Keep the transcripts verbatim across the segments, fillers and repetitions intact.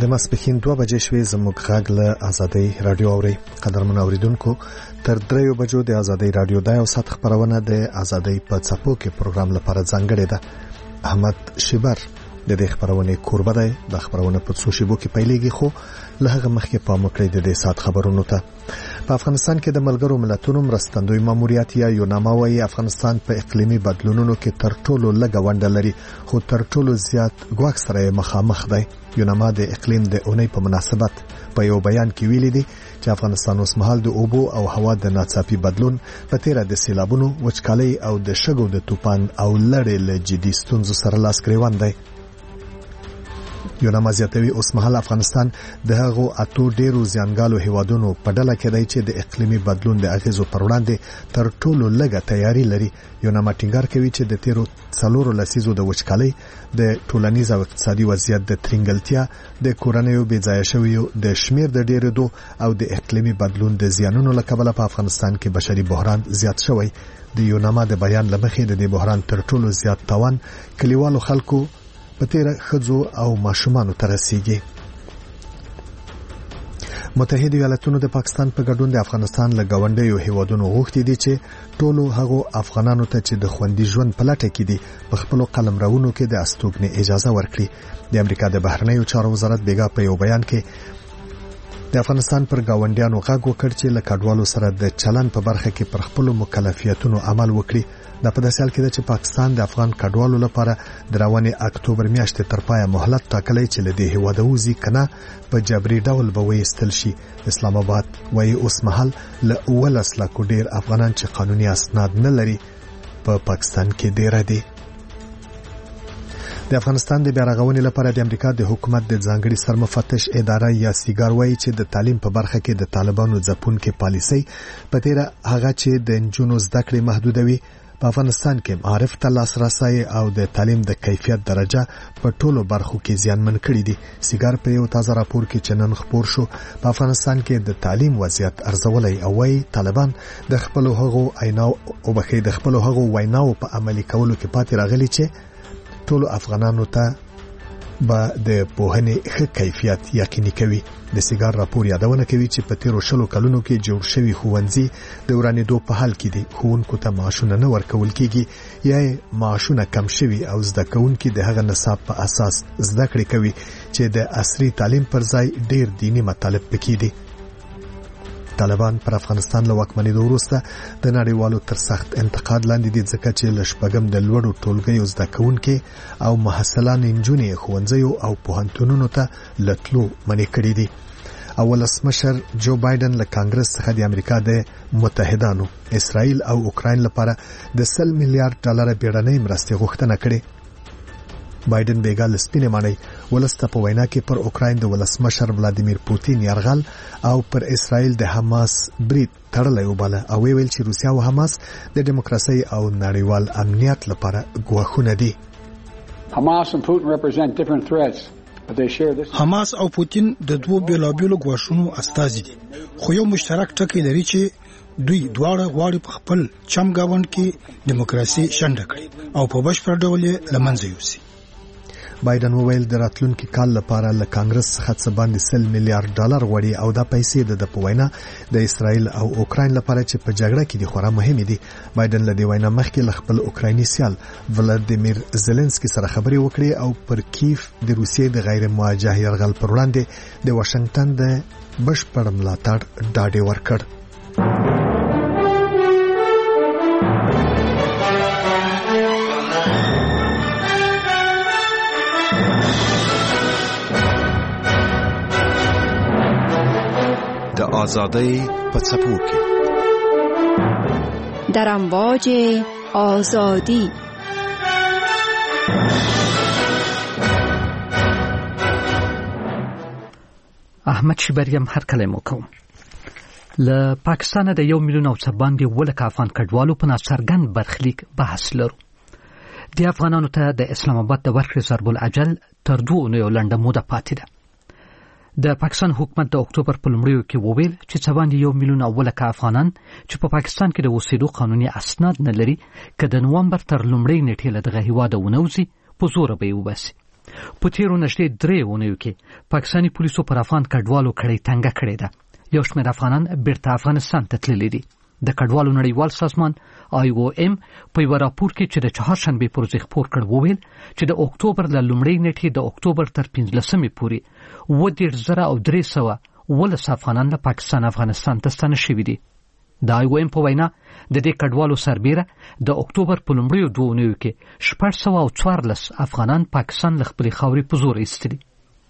د ماسپښین دوه بجې شوې زموږ غږ له آزادۍ رادیو اوري. قدرمن اوریدونکو تر دریو بجو د آزادۍ رادیو د یو ساعت خبرونه د آزادۍ په څپو کې پروګرام لپاره ځانګړې ده. احمد شیبر د دې خبرونه کوربه دی. د خبرونه په څو شیبو کې پیلېږي خو له هغه مخکې په مکړې د دې ساعت خبرونو ته. په افغانستان کې د ملګرو ملتونو مرستندوی ماموریت یا یوناما وايي افغانستان په اقلیمي بدلونونو کې تر ټولو لږه ونډه لري خو تر ټولو زیات ګواښ سره مخامخ دی. یوناما د اقلیم د اونۍ په مناسبت په یو بیان کې ویلي دي چې افغانستان اوس مهال د اوبو او هوا د ناڅاپي بدلون په تیره د سیلابونو وچکالۍ او د شګو د طوفان او لړۍ له جدي ستونزو سره لاس ګریوان دی. یوناما زیاتوي اوس مهال افغانستان د هغو اتو ډیرو زیانګالو هیوادونو په ډله کې دی چې د اقلیمي بدلون د اغیزو پر وړاندې تر ټولو لږه تیاری لري. یوناما ټینګار کوي چې د تیرو څلورو لسیزو د وچکالۍ د ټولنیز او اقتصادي وضعیت د ترنګلتیا د کورنیو بې ځایه شویو د شمیر د ډیرېدو او د اقلیمي بدلون د زیانونو له کبله په افغانستان کې بشري بحران زیات شوی. د یوناما د بیان لمخې د دې بحران تر ټولو زیات تاوان کلیوالو خلکو په تیره خځو او ماشومانو ته رسیږي. متحده ایالاتونو د پاکستان په ګډون د افغانستان له ګاونډیو هیوادونو غوښتي دي چې ټولو هغو افغانانو ته چې د خوندي ژوند په لټه کې دي په خپل قلمرونو کې د استوګنې اجازه ورکړي. د امریکا د بهرنیو چارو وزارت بیګا په یو بیان کې د افغانستان پر ګاونډیانو غږ وکړ چې له کډوالو سره د چلن په برخه کې پر خپل مکلفیتونو عمل وکړي. دا په داسې حال کې ده چې پاکستان د افغان کډوالو لپاره د روانې اکتوبر میاشتې تر پایه مهلت ټاکلی چې له دې هیواده وځي کنه په جبري ډول به وایستل شي. اسلام آباد وايي اوس مهال له ولس لاکو ډیر افغانان چې قانوني اسناد نه لري په پا پاکستان کې ډیر دي. د افغانستان د بیارغونې لپاره د امریکا د حکومت د ځانګړي سرمفتش اداره یا سیګار وايي چې د تعلیم په برخه کې د طالبانو ځپونکې پالیسۍ په تیره هغه چې د نجونو زده کړې محدودوي په افغانستان کې معارف ته لاسرسي او د تعلیم د کیفیت درجه په ټولو برخو کې زیانمن کړي دي. سیګار په یو تازه راپور کې چې نن خپور شو په افغانستان کې د تعلیم وضعیت ارزولای او وايي طالبان د خپل هغو عیناو او بخې د خپل هغو ویناو په عملي کولو کې پاتې راغلي چې ټولو افغانانو ته به د پوهنې ښه کیفیت یقیني کوي. د سیګار راپور یادونه کوي چې په تیرو شلو کلونو کې جوړ شوی ښوونځي د ورانېدو په حال کې دي. ښوونکو ته معاشونه نه ورکول کېږي یا معاشونه کم شوي او زده کوونکي د هغه نصاب په اساس زده کړې کوي چې د عصري تعلیم پر ځای ډیر دینی مطالب پکې دي. طالبان پر افغانستان له واکمنېدو وروسته د نړیوالو تر سخت انتقاد لاندې دي ځکه چې له شپږم د لوړو ټولګیو زده کوونکي او محصلان نجونې ښوونځیو او پوهنتونونو ته له تلو منع کړي دي. ولسمشر جو بایدن له کانګرس څخه د امریکا د متحدانو اسرائیل او اوکراین لپاره د سل میلیارډ ډالر بیړنۍ مرستې غوښتنه کړې. بایدن بیګا لسپینې مانی ولسته په وینا کې پر اوکراین د ولسمشر ولادیمیر پوتین یرغل او پر اسرائیل د حماس برید تړلی وباله او ویل چې روسیا او حماس د دیموکراسي او نړیوال امنیت لپاره ګواښونه دي. Hamas and Putin represent different threats. حماس او پوتین د دوو بیلابیلو ګواښونو استازي دي خو یو مشترک ټکی لري چې دوی دواړه غواړي په خپل چم گاوند کې دیموکراسي شنډه کړي او په بشپړ ډول یې لمنځه یوسي. بایدن وویل د راتلونکي کال لپاره له کانګرس څخه څه باندې سل میلیارډ ډالر غواړي او دا پیسې د په وینا د اسرائیل او اوکراین لپاره چې په جګړه کې د خورا مهمه دي. بایدن له دې وینا مخکې له خپل اوکرایني سیال ولادیمیر زيلنسکي سره خبرې وکړې او پر کیف د روسیې د غیر موجه یرغل پر وړاندې د واشنگټن د بشپړ ملاتړ ډاډ ورکړ. د آزادۍ په څپو کې در امواج آزادی احمد شیبریم هر کله مو کوم. له پاکستان د یو میلیون او څه باندې ولک افغان کډوالو په ناڅرګند برخلیک بحث لرو. د افغانانو ته د اسلام آباد د ورکړې ضرب العجل تر دوه اونیو لنډه موده پاتې ده. د پاکستان حکومت د اکتوبر په لومړیو کې وویل چې څه باندې یو میلیون اولک افغانان چې په پاکستان کې د اوسېدو قانوني اسناد نه لري که د نومبر تر لومړۍ نیټې له دغه هیواده ونوځي په زوره به یې وباسي. په تیرو نږدې درې اونیو کې پاکستاني پولیسو پر افغان کډوالو کړې تنګه کړې ده. یو شمېر افغانان بیرته افغانستان ته تللي دي. د کډوالو نړیوال سازمان آی او ام په یو راپور کې چې د چهارشنبې پر ورځ خپور کړ وویل چې د اکتوبر له لومړۍ نیټې د اکتوبر تر پنځلسمې پورې اووه دېرش زره او درې سوه اوولس افغانان له پاکستان افغانستان ته ستانه شوي دي. د آی او ام په وینا د دې کډوالو سربیره د اکتوبر په لومړیو دوه اونیو کې شپږ سوه او څوارلس افغانان پاکستان له خپلې خاورې په زور ایستلي.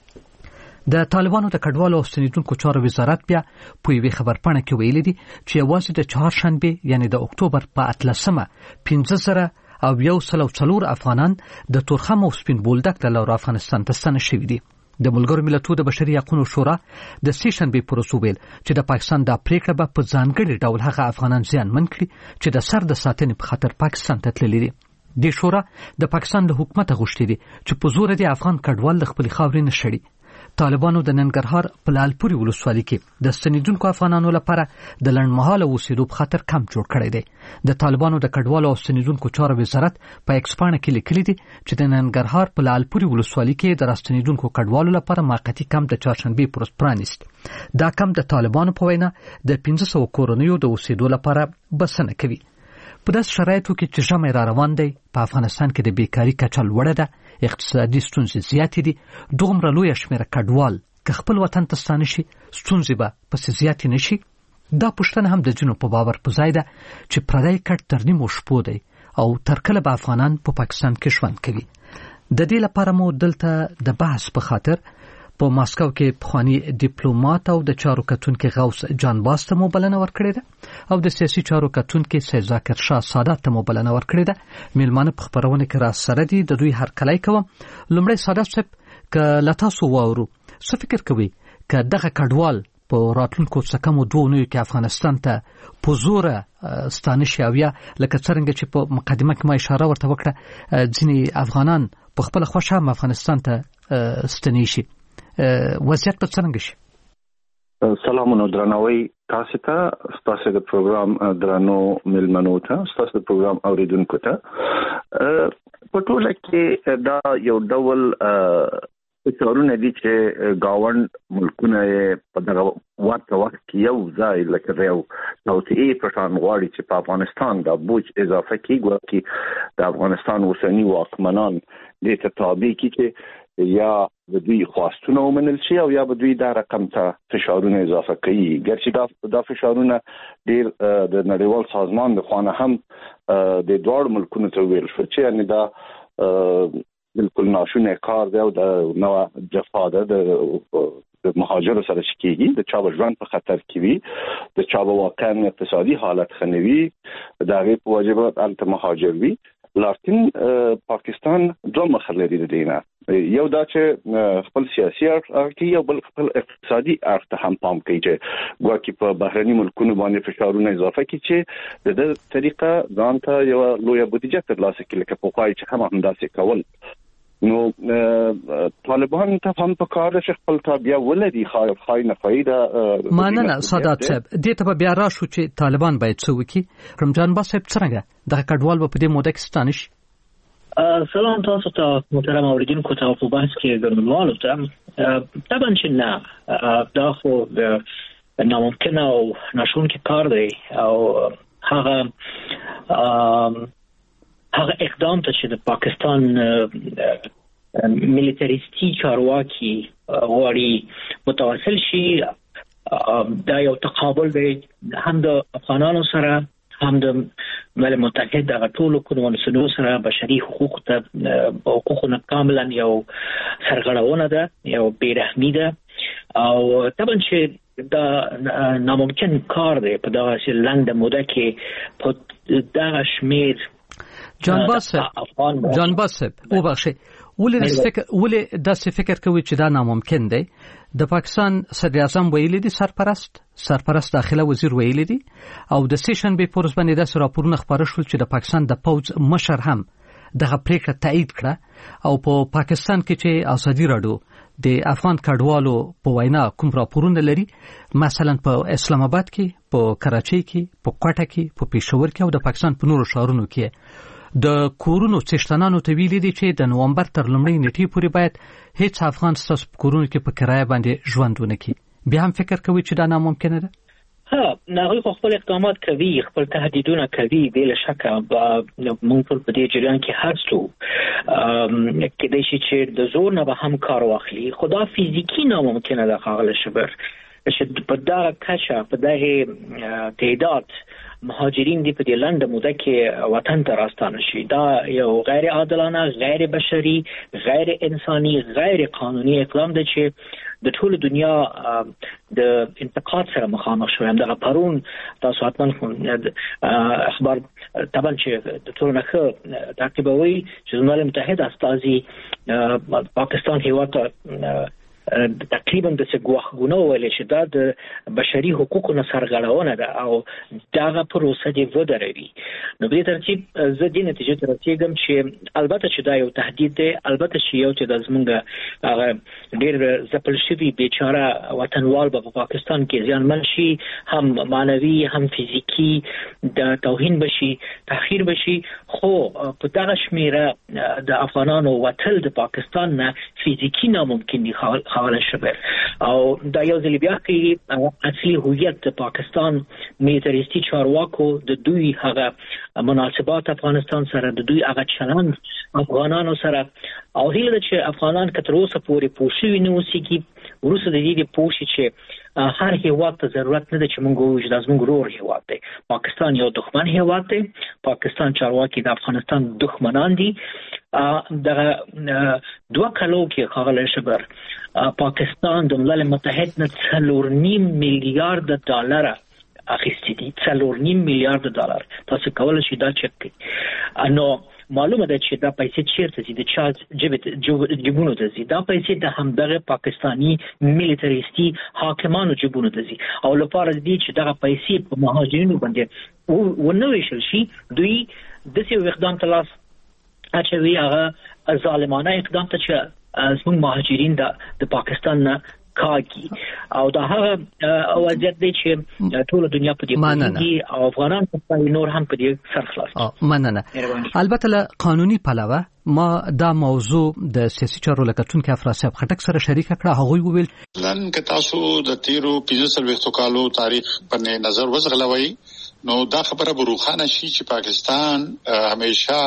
د طالبانو د کډوالو او ستنیدونکو چارو وزارت بیا په یوې خبرپاڼه کې ویلي دي چې یوازې د چهارشنبې یعنی د اکتوبر په اتلسمه پنځه زره او یو سل او څلور افغانان د تورخم او سپین بولدک له لوري افغانستان ته ستانه شوي دي. د ملګرو ملتونو د بشري حقوقو شورا د سې شنبې پر ورځ ویل چې د پاکستان د پریکړه به په ځانګړي ډول هغه افغانان زیانمن کړي چې د سر د ساتنې په خاطر پاکستان ته تللي دي. د شورا د پاکستان له حکومت غوښتي دي چې په زور د افغان کډوال د خپل خاورې نه شړي. طالبانو د ننګرهار په لالپوري ولسوالۍ کې د ستنیدونکو افغانانو لپاره د لنډمهاله اوسېدو په خاطر کمپ جوړ کړی دی. د طالبانو د کډوالو او ستنیدونکو چارو وزارت په ایکس پاڼه کې لیکلي دي چې د ننګرهار په لالپوري ولسوالۍ کې د راستنیدونکو کډوالو لپاره موقتي کمپ د چهارشنبې پر ورځ پرانیست. دا کمپ د طالبانو په وینا د پنځه سوه کورنیو د اوسېدو لپاره بسنه کوي. په داسې شرایطو کې چې ژمی را روان دی، په افغانستان کې د بیکاري کچه لوړه ده، اقتصادي ستونزې زیاتې دي، دومره لویه شمېره کډوال که خپل وطن ته ستانه شي ستونزې به پسې زیاتې نه شي. دا پوښتنه هم د ځینو په باور په ځای ده چې پردی کډ تر نیمو شپو دی او تر کله به افغانان په پاکستان کې ژوند کوي. د دې لپاره مو دلته د بحث په خاطر په ماسکو کې پخوانی ډیپلوماټ او د چارو کتونکو غوث جان باس ته مو بلنه ورکړې ده او د سیاسي چارو کتونکو سید ذاکر شاه سادات ته مو بلنه ورکړې ده. میلمانه په خبرونه کې را سره دي، د دوی هر کله کوم. لومړی سادات صاحب ک لتاسو واورو څه فکر کوي ک دغه کډوال په راتلونکو څه کم دوه اونیو کې افغانستان ته په زوره ستانه شي او یا لکه څنګه چې په مقدمه کې ما اشاره ورته وکړه ځینې افغانان په خپل خوښه هم افغانستان ته ستنې شي، وضعیت به څنګه شي؟ سلامونه درناوی تاسو ته، تاسو د پروګرام درنو ملمنو ته، تاسو د پروګرام اوریدونکو ته. په ټوله کې دا یو ډول څورونه دي چې گاوند ملکونه په دغه ورته وخت کې یو ځای لکه یو توسعه پرشان غواړي چې په افغانستان د بوج اضافه کیږي چې د افغانستان اوسنی واکمنان دې ته تابع کړي چې یا د دوی خواستونه ومنل شي او یا به دوی دا رقم ته فشارونه اضافه کوي. ګرچې دا دا فشارونه ډیر د نړیوال سازمان د خوانه هم د دوړ ملکونو ته ویل شو چې یعنی دا بالکل ناشونه کار دی او د نو جفا ده د مهاجر سره شکیږي، د چا ژوند په خطر کې وي، د چا واقعا اقتصادي حالت خنوي، دا غي په واجبات الته مهاجر وي. لکن پاکستان دوه مخ لري د دینه، یو دا چې خپل سیاسي اړخ کې او بل خپل اقتصادي اړخ ته هم پام کوي چې ګواکې په بهرني ملکونو باندې فشارونه اضافه کوي چې د دې طریقه ځان ته یو لویه بودیجه ترلاسه کړي لکه په پای چې هم همداسې کول. نو طالبان ته هم په کار چې خپل تابع ولري خایف خای نه فائدہ ماننه سادات صاحب دې ته بیا را شو چې طالبان باید څه وکړي. رمضان با صاحب څنګه د کډوال په دې موده کې ستانش؟ سلام تاسو ته محترم اوریدونکو ته په بحث کې ګرموالو ته طبعا چې نه دا خو ناممکن او ناشونکی کار دی او هغه هغه اقدام ته چې د پاکستان ملیتاریستی چارواکي غواړي متواصل شي دا یو تقابل دی هم د افغانانو سره هم د ملل متحد د ټولو کنوانسیونونو سره بشري حقوق ته حقوقونه کاملا یو سرغړونه ده، یو بیرحمي ده او طبعا چې دا ناممکن کار دی په دغه لنډه موده کې په دغه شمېر. جان باسب جان باسب او بخشي ولې فکر ولې داسې فکر کوي چې دا ناممکن دی؟ د پاکستان صدر اعظم ویلي دي، سرپرست سرپرست داخله وزیر ویلي دي او د سیشن به پورس باندې داسې راپورونه خبره شول چې د پاکستان د پوز مشر هم دغه پریکړه تایید کړه او په پاکستان کې چې ازادي راډیو د افغان کډوالو په وینا کوم راپورونه لري، مثلا په اسلام آباد کې، په کراچۍ کې، په کوټه کې، په پېښور کې او د پاکستان په نورو ښارونو کې د کورونو څښتنانو ته ویلي دي چې د نومبر تر لومړۍ نیټې پورې باید هیڅ افغان ستاسو په کورونو کې په کرایه باندې ژوند ونه کړي. بیا هم فکر کوي چې دا ناممکنه ده؟ ها ناغوی خپل اقدامات کوي، خپل تهدیدونه کوي، بلا شک موږ ټول په دې جریان کې هرڅو کېدای شي چې د زور نه به هم کار واخلي، خدا فزیکی ناممکنه ده خاغله شبر چې په دغه کچه په دغه تعداد مهاجرین دی په دې لنډه موده کې وطن ته راستانه شي. دا یو غیر عادلانه، غیر بشري، غیر انساني، غیر قانوني اقدام دی چې د ټول دنیا د انتقاد سره مخامخ شوی. هم دغه پرون تاسو حتما اخبار طبعا چې د ټول نه تعقیبوي چې ملل متحد استازي پاکستان هیواد تقریبا د څګوخګونو ویل چې دا د بشري حقوقو نه سرغړونه ده او دغه پروسه دی ودروي. نو په ترتیب زه د نتیجې ته رسیدم چې البته چې دا یو تهدید دی، البته چې یو چې د زمونږ هغه ډېر ځپل شوي بیچاره وطنوال به په پاکستان کې زیانمن شي، هم معنوي هم فزیکی د توهین بشي، تحقیر بشي، خو په دغه شمیره د افغانانو وتل د پاکستان نه فزیکی ناممکن دي خاله شبر. او دا یو ځل بیا کې اصلي هویت د پاکستان میلیټریستي چارواکو د دوی هغه مناسبات افغانستان سره، د دوی هغه چلند افغانانو سره، او هیله چې افغانان کتر اوسه پورې پوښوي نه اوسېږي، وروسته د دې پوښي چې هر هیواد ته ضرورت نه ده چې موږ ووایو دا زموږ ورور هیواد دی. پاکستان یو دښمن هیواد دی، پاکستان چارواکي د افغانستان دښمنان دي. دغه دوه کلو کې خاغله شبر پاکستان د ملل متحد نه څلور نیم میلیارډ ډالر اخیستي دي، څلور نیم میلیارډ ډالر. تاسو کولای شئ دا چک کړئ. نو معلومه ده چې دا پیسې چیرته دي، د چا جیبونو ته ځي. دا پیسې د همدغه پاکستانی میلیټریستي حاکمانو جیبونو ته ځي، او لپاره دي چې دغه پیسې په مهاجرینو باندې ونه ویشل شي. دوی داسې اقدام ته لاس اچوي، هغه ظالمانه اقدام ته چې زموږ مهاجرین د پاکستان نه کاږي، او دا هغه وضعیت دی چې ټول دنیا په دې باندې او افغانان په نور هم په دې سرخلاص. مننه. البته له قانوني پلوه ما دا موضوع د سیاسي چارو لکټونکو افراسیاب خټک سره شریک کړه. هغه ویل لن که تاسو د تیرو پنځه څلوېښتو کالو تاریخ په نظر وزغلوي نو دا خبره به روښانه شي چې پاکستان همیشه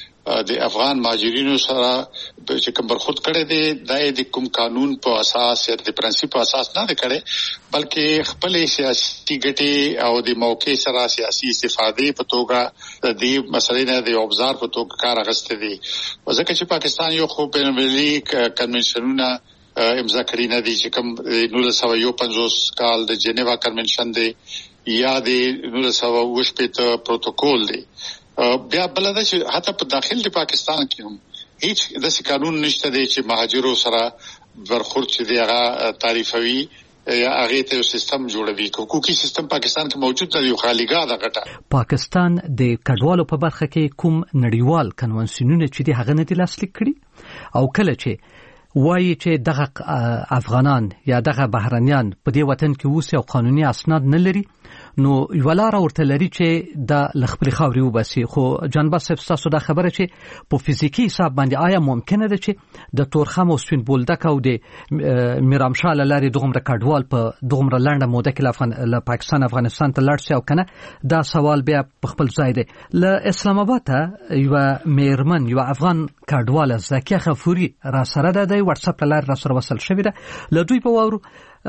د افغان مهاجرینو سره چې کوم برخورد کړی دی د کوم قانون په اساس یا د پرنسپ په اساس نه دی کړی، بلکې خپل سیاسي ګټې او د موقع سره سیاسي استفادې په توګه د دې مسلې نه د اوبزار په توګه کار اخیستی دی. ځکه چې پاکستان یو خو بین المللي کنونشنونه امضا کړي نه دي، چې کوم نولس سوه یو پنځوس کال د جنیوا کنونشن دی یا د نولس سوه اوه شپېته پروتوکول دی. بیا بل دا چې حتی په داخل د پاکستان کې هم هیڅ داسې قانون نشته دی چې مهاجرو سره برخورد چې دی هغه تعریفوي یا هغه ته سیستم جوړوي. حقوقي سیستم پاکستان کې موجود دی، یو خالیګاه ده غټه. پاکستان د کډوالو په برخه کې کوم نړیوال کنونسیونونه چې دی هغه نه دی لاسلیک کړي، او کله چې وایي چې دغه افغانان یا دغه بهرنیان په دې وطن کې اوسي او قانوني اسناد نه لري، نو یو لار ورته لري چې د لخپل خاوري وباسي. خو جنبه تاسو دا خبره چې په فزیکی حساب باندې آیا ممکنه ده چې د تورخم او سپین بولدک او د میرامشاه لاري دغه کډوال په دغه لنډه موده کې له پاکستان افغانستان ته لاړ شي او کنه؟ دا سوال بیا په خپل ځای دی. له اسلام آباد ته یو میرمن یو افغان کډوال زکیه غفوري را سره ده، د واتس اپ لار را سره وصل شوی ده. له دوی په وورو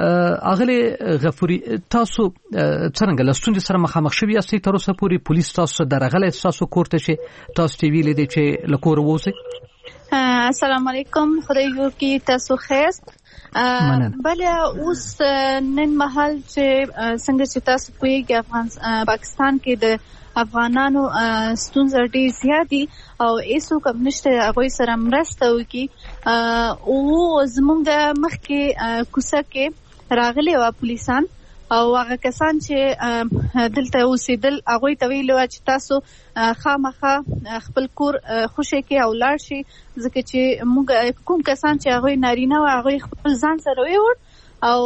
اغله غفوري تاسو څنګه لستون سره مخامخ شوی یاستئ؟ تر اوسه پوری پولیس تاسو درغله تاسو کورته شي تاسو ټي وی لیدي چې لکور ووسه؟ السلام علیکم، خدای یو کی تاسو خیر. بله اوس نن مهال چې څنګه چې تاسو کوی افغان پاکستان کې د افغانانو ستونزې ډېر زیات دي او ایسو کوم نشته هغه سره مرسته وکي. او زمونږ مخکې کوڅه کې راغلي و پولیسان او هغه کسان چې دلته اوسېدل هغه ته ویلو چې تاسو خامخا خپل کور خوشی کې او لاړ شي، ځکه چې موږ کوم کسان چې هغه نارینه او هغه خپل ځان سره ویوړ او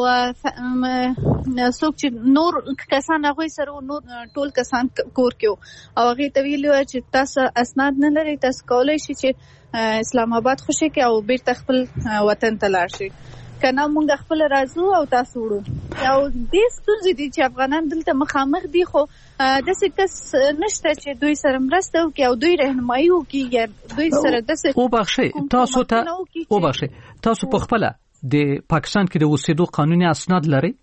څوک چې نور کسان هغه سره نور ټول کسان کور کې او هغه ته ویلو چې تاسو اسناد نه لري تاسو کولای شئ چې اسلام آباد خوشي کې او بیرته خپل وطن ته لاړ شئ کنه مونږ خپل راځو او تاسو وړو او دې ستونزې دي چې افغانان دلته مخامخ دي خو داسې کس نشته چې دوی سره مرسته وکړي او دوی رهنمایي وکړي یا دوی سره داسې او بخښي تاسو ته او بخښي تاسو په خپل د پاکستان کې د اوسېدو قانوني اسناد لري؟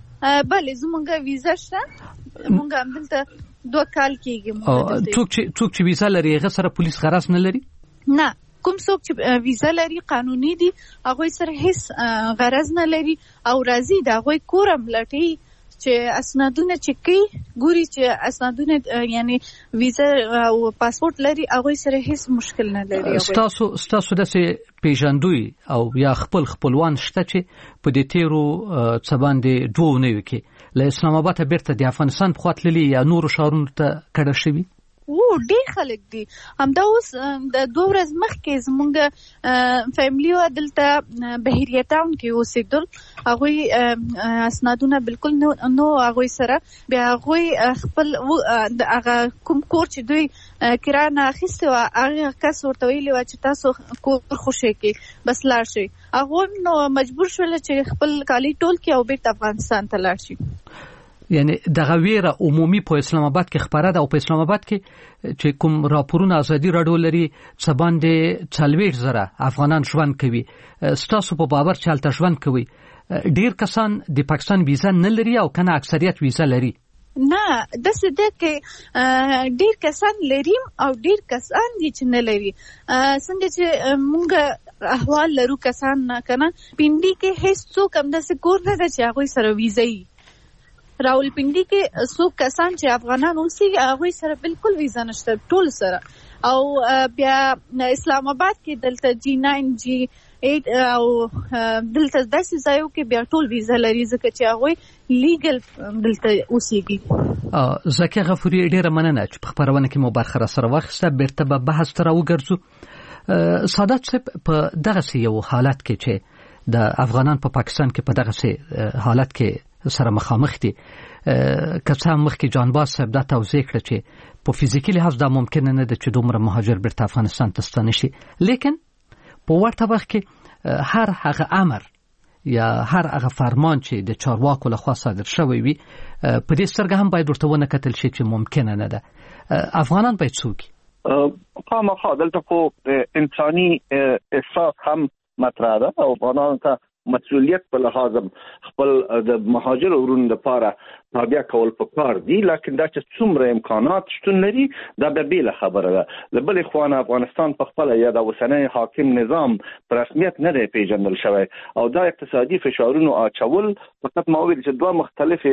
بله زمونږ ویزا شته مونږ هم دلته دوه کال کېږي. څوک چې څوک چې ویزا لري هغه سره پولیس غرض نه لري؟ نه کوم څوک چې ویزا لري قانوني دي هغه سره هیڅ غرض نه لري او راځي دا هغه کورم لټي چې اسنادونه چک کوي ګوري چې اسنادونه یعنی ویزا او پاسپورت لري هغه سره هیڅ مشکل نه لري. تاسو تاسو د پیژندوی او یا خپل خپلوان شته چې په دې تیرو څه باندې دوه نه وکي له اسلام آباد بیرته د افغانستان په خاطر یا نور شهرونو ته کډه شوی؟ او ډېر خلک دي همدا اوس د دوه ورځې مخکې زمونږ فیملی و دلته بهیریه ټاون کې اوسېدل هغوی اسنادونه بالکل نو هغوی سره بیا هغوی خپل هغه کوم کور چې دوی کرایه نه اخیستی وه هغه کس ورته ویلي وه چې تاسو کور خوشی کړئ بس لاړ شئ هغوی نو مجبور شول چې خپل کالي ټول کړي او بیرته افغانستان ته لاړ شي. یعنی دغه ویره عمومي په اسلام آباد کې خبره ده او په اسلام آباد کې چې کوم راپورونه ازادي راډیو لري څه باندې څلوېښت زره افغانان ژوند کوي ستاسو په باور چې هلته ژوند کوي ډیر کسان د پاکستان ویزا نه لري او کنه اکثریت ویزا لري؟ نه داسې ده کې ډیر کسان لري او ډیر کسان دي چې نه لري. څنګه چې مونږ احوال لرو کسان نه کنه پنډي کې هیڅ څوک هم داسې کور نه ده چې هغوی سره ویزا یي. راولپنډي کې څوک کسان چې افغانان اوسېږي هغوی سره بالکل ویزا نشته ټول سره او بیا اسلام آباد کې دلته جی ناین جی ایټ او دلته داسې ځایو کې بیا ټول ویزا لري ځکه چې هغوی لیګل دلته اوسېږي. زکیه غفوري ډېره مننه چې په خپرونه کې مو برخه راسره واخیسته. بیرته به بحث ته راوګرځو. سادات صاحب په دغسې یو حالت کې چې د افغانان په پاکستان کې په دغسې حالت کې سره مخامخ دي که څه هم مخکې جانباز صاحب دا توضیح کړه چې په فزیکي لحاظ دا ممکن نه ده چې دومره مهاجر بیرته افغانستان ته ستانه شي لیکن په ورته وخت کې هر هغه امر یا هر هغه فرمان چې د چارواکو لخوا صادر شوی وي په دې سترګه هم باید ورته ونه کتل شي چې ممکنه نه ده. افغانان باید څوک خامخا دلته خو انساني احساس هم مطرح ده او افغانان ته مسؤلیت په لحاظ خپل د مهاجر ورونو لپاره تابع کول پکار دي لکه دا چې څومره امکانات شتون لري دا به بل خبره ده. له بل خوا افغانستان په خپل یا د اوسنۍ حاکم نظام په رسمیت نه دی پیژندل شوی او دا اقتصادي فشارونو اچول فقط ما ویل چې دوه مختلفه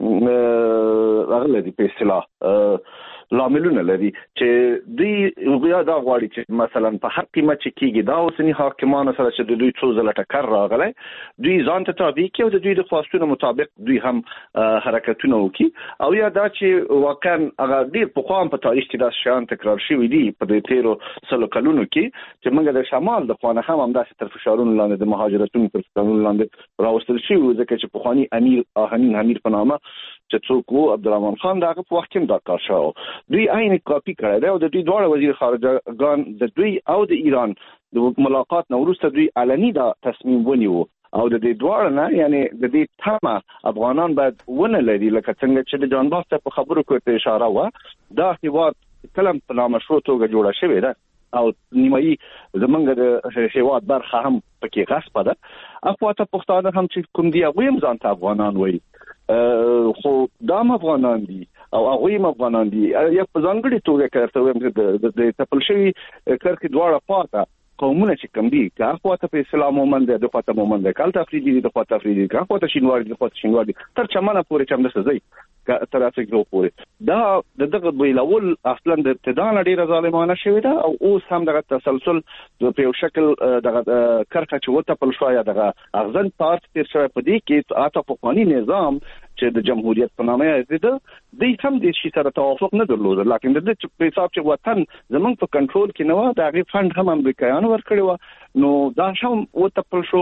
راغلي دي په اصطلاح لاملونه لري چې دوی غویا دا غواړي چې مثلا په هر قیمت چې کېږي دا اوسنی حاکمانو سره چې دوی څو ځله ټکر راغلی دوی ځان ته تابع کړي او د دوی د خواستونو مطابق دوی هم حرکتونه وکړي او یا دا چې واقعا هغه ډېر پخوا په تاریخ کې دا شیان تکرار شوي دي په دې تیرو سلو کلونو کې چې موږ د شمال د خوا نه هم همداسې تر فشارونو لاندې د مهاجرتونو تر فشارونو لاندې راوستل شوي ځکه چې پخواني امیر آهنین امیر په نامه چې څوک وو عبدالرحمن خان دا په وخت کې دا کار شو دوی عین کاپی کړی دی او د دوی دواړه وزیر خارجه ګان د دوی او د ایران د ملاقات نه وروسته دوی علني دا تصمیم ونیو او د دې دواړه نه یعنی د دې تمه افغانان باید ونه لري لکه څنګه چې د جانباز په خبرو کې اشاره و دا هیواد کلم په نامشروع توګه جوړه شوې ده او نیمایي زمونږ د هیواد برخه هم پکې غصب ده. اخواته پښتانه هم چې کوم دی هغه هم ځان ته افغانان وایي خو دا افغانان دي او هغه هم افغانان دي یا په ځانګړي توګه کارته ویم چې د تپل شوی کرکې دواړه پاته قومونه چې کم دي که اخواته په اسلام ومن ده د خواته ومن ده کال تفریدي دي د خواته تفریدي که اخواته شینوار دي د خواته شینوار دي تر چمنه پورې چم نه سزي ترافیک جو پورې دا دغه بیلول اصلا د ابتداء ډیره ظالمانه شوی ده او اوس هم دغه تسلسل په یو شکل دغه کرکه چې وته په شویا دغه اغزن پارت تر شوی په دې کې اته په قانوني نظام چې د جمهوریت په نامه یې ده د هم د شي سره توافق نه درلود لکه د په حساب چې وطن زمونږ په کنټرول کې نه و دا غي فند هم امریکایانو ورکړي و نو دا هم وته په شو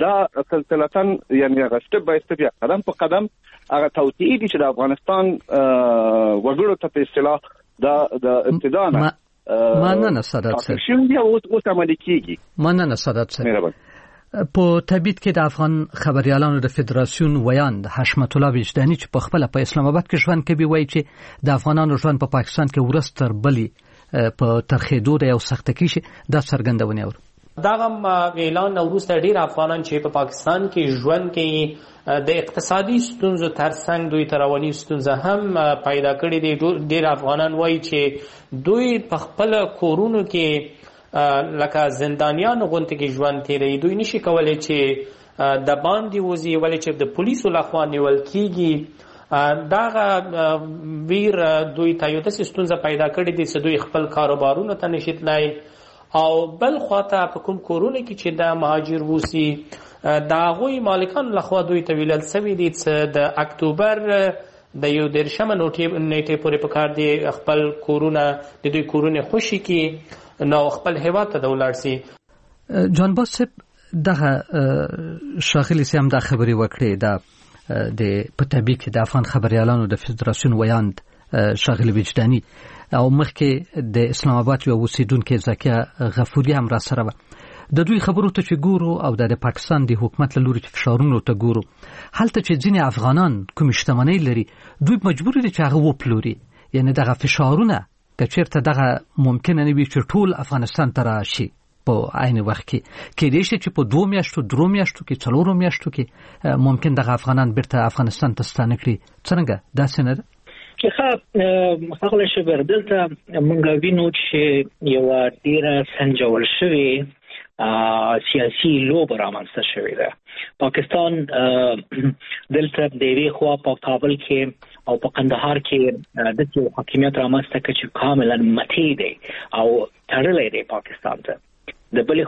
دا سلسلتن یعنی هغه سټپ بای سټپ یا قدم په قدم هغه توطئه دي چې د افغانستان وګړو ته په اصطلاح د د ابتدا نه مننه سادات صاحب شوم بیا اوس اوس عملي کیږي. مننه سادات صاحب. په تبعید کې د افغان خبريالانو د فدراسیون ویاند حشمت الله وجداني چې په خپل په اسلام آباد کې ژوند کوي وایي چې د افغانانو ژوند په پاکستان کې ورستر بلی په ترخېدو د یو سخت کې د څرګندونه ور دغه اعلان وروسته ډیر افغانان چې په پاکستان کې ژوند کوي د اقتصادي ستونزو ترڅنګ دوی تروانی ستونزه هم پیدا کړې دي. ډیر افغانان وایي چې دوی په خپل کورونو کې لکه زندانیان غونډه کې ژوند تیری. دوی نشي کولای چې د باندې وزي ولې چې د پولیسو لخوا نیول کیږي. دا ویر دوی ته یو د ستونزه پیدا کړې دي چې دوی خپل کاروبارونه ته نشي تلای او بل خواته په کوم کورونه کې چې د مهاجر وسی دا غوي مالکان لخوا دوی ته ویل سوي دي چې د اکتوبر د یو درشمه نیټه پورې په کار دي خپل کورونه د دوی کورونه خوشي کې نو خپل هیواد ته دولار سي. جان باسب دغه شاغلی سیم دا خبري وکړي دا د پټبي کې د افغان خبريالانو د فدراسیون ویاند شاغلی وجداني او مخکې د اسلام آباد یو اوسیدونکو زکیه غفوري هم را سره و. د دوی خبرو ته چې ګورو او د پاکستان د حکومت له لوري فشارونو ته ګورو هلته چې ځینې افغانان کوم شتمنۍ لري دوی مجبور دي چې هغه وپلوري. یعنی دغه فشارونه کچیرته دغه ممکن نه وي چې ټول افغانستان ته راشي په عین وخت کې کې دې چې په دوه میاشتو درو میاشتو کې څلورو میاشتو کې ممکن دغه افغانان بیرته افغانستان ته ستانه کړي. څنګه دا څنګه ده؟ چې ښه مخاله شبر دلته مونږ وینو چې یو ډیره سنجول شوی سیاسي لوبه رامنځته شوې ده. پاکستان دلته د یوې خوا په کابل کې او په قندهار کې د یو حاکمیت رامنځته کړي چې کاملا متي دی او تړلی دی پاکستان ته. د بلې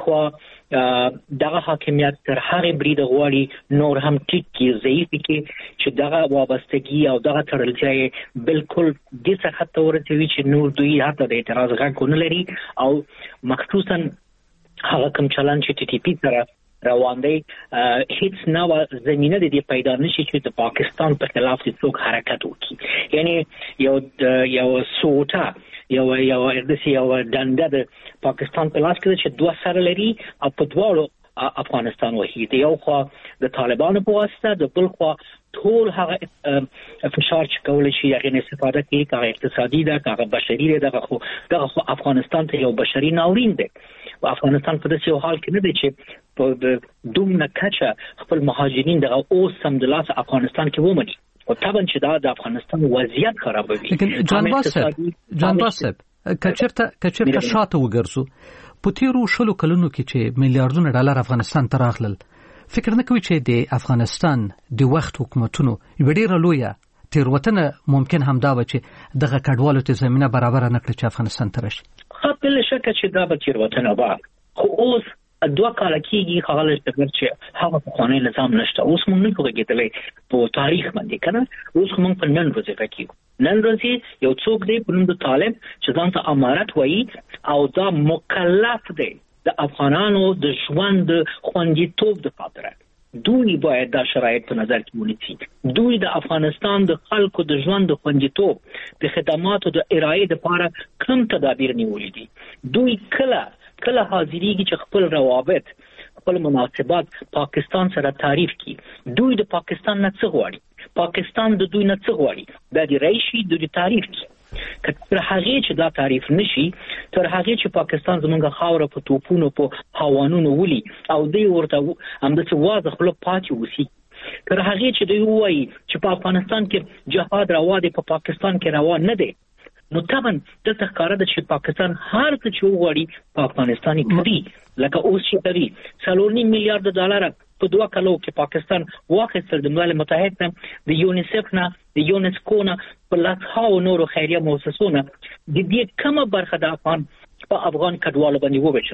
خوا دغه حاکمیت تر هغې بریده غواړي نور هم ټیټ کړي ضعیف کړي چې دغه وابستګي او دغه تړلتیا یې بالکل دې سرحد ته ورسوي چې نور دوی حتی د اعتراض غږ ونه لري او مخصوصا هغه کوم چلن چې ټي ټي پی سره روان دی هیڅ نوع زمینه د دې پیدا نشي چې د پاکستان په خلاف څوک حرکت وکړي. یعنی یو یو سوټا یو یو د یو دنده د پاکستان په لاس کې چې دوه سره لري او په دواړو افغانستان وهي دی. یو خو د طالبانو په واسطه د بل خو ټول هغه فشار چې کولای شي هغه استفاده کوي هغه اقتصادي ده هغه بشري ده دغه خو دغه افغانستان ته یو بشري ناورین دی. افغانستان په داسې حال کې نه دی چې په دومره کچه خپل مهاجرین دغه اوس سم د لاس افغانستان کې ومني او طبعا چې دا د افغانستان وضعیت خرابوي. لیکن جان باسب جان باسب کچرته کچرته شاته وګرځو په تیرو شلو کلونو کې چې میلیارډونه ډالر افغانستان ته راغلل فکر نه کوي چې د افغانستان د وخت حکومتونو ډیره لویه تیروتنه ممکن هم دا و چې دغه کډوالو ته زمينه برابر نه کړي چې افغانستان ته راشي. خپل شک چې دا به تیروتنه و خو اوس دوه کال کېږي خاله چې هغه په قانوني نظام نشته. اوس موږ نه کوو کېدلې په تاریخ باندې کنه اوس موږ په نن ورځ کې کېږو. نن ورځ یو څوک دی په نوم د طالب چې ځان ته امارت وایي او دا مکلف دی د افغانانو د ژوند خوندیتوب د خاطر. دوی باید دا شرایط په نظر کې ونیسي. دوی د افغانستان د خلکو د ژوند د خوندیتوب د خدماتو د ارائې لپاره کوم تدابیر نیولې دي. دوی کله کله حاضرېږي چې خپل روابط خپل مناسبات پاکستان سره تعریف کړي. دوی د پاکستان نه څه غواړي پاکستان د دوی نه څه غواړي دا د رئیسي د تعریف کړي. تر هغه چې دا تعریف نشي تر هغه چې پاکستان زمونږه خاور په توپونو په هوانونو ولي او دوی ورته هم د څه واضح خپل پاتې وسی تر هغه چې دوی وایي چې په افغانستان کې جهاد روا دی په پاکستان کې روا نه دی نو طبعا د تخکاره د چې پاکستان هر څه چې وغواړي په افغانستاني کوي لکه اوس چې کوي څلور نیم میلیارډ ډالر په دوه کالو کې پاکستان واخیستل د ملل متحد د یونیسف نه د یونسکو نه په لاسهاو نورو خیریه مؤسسو نه د دې کومه برخه د افغان په افغان کډوالو باندې وویشل شو.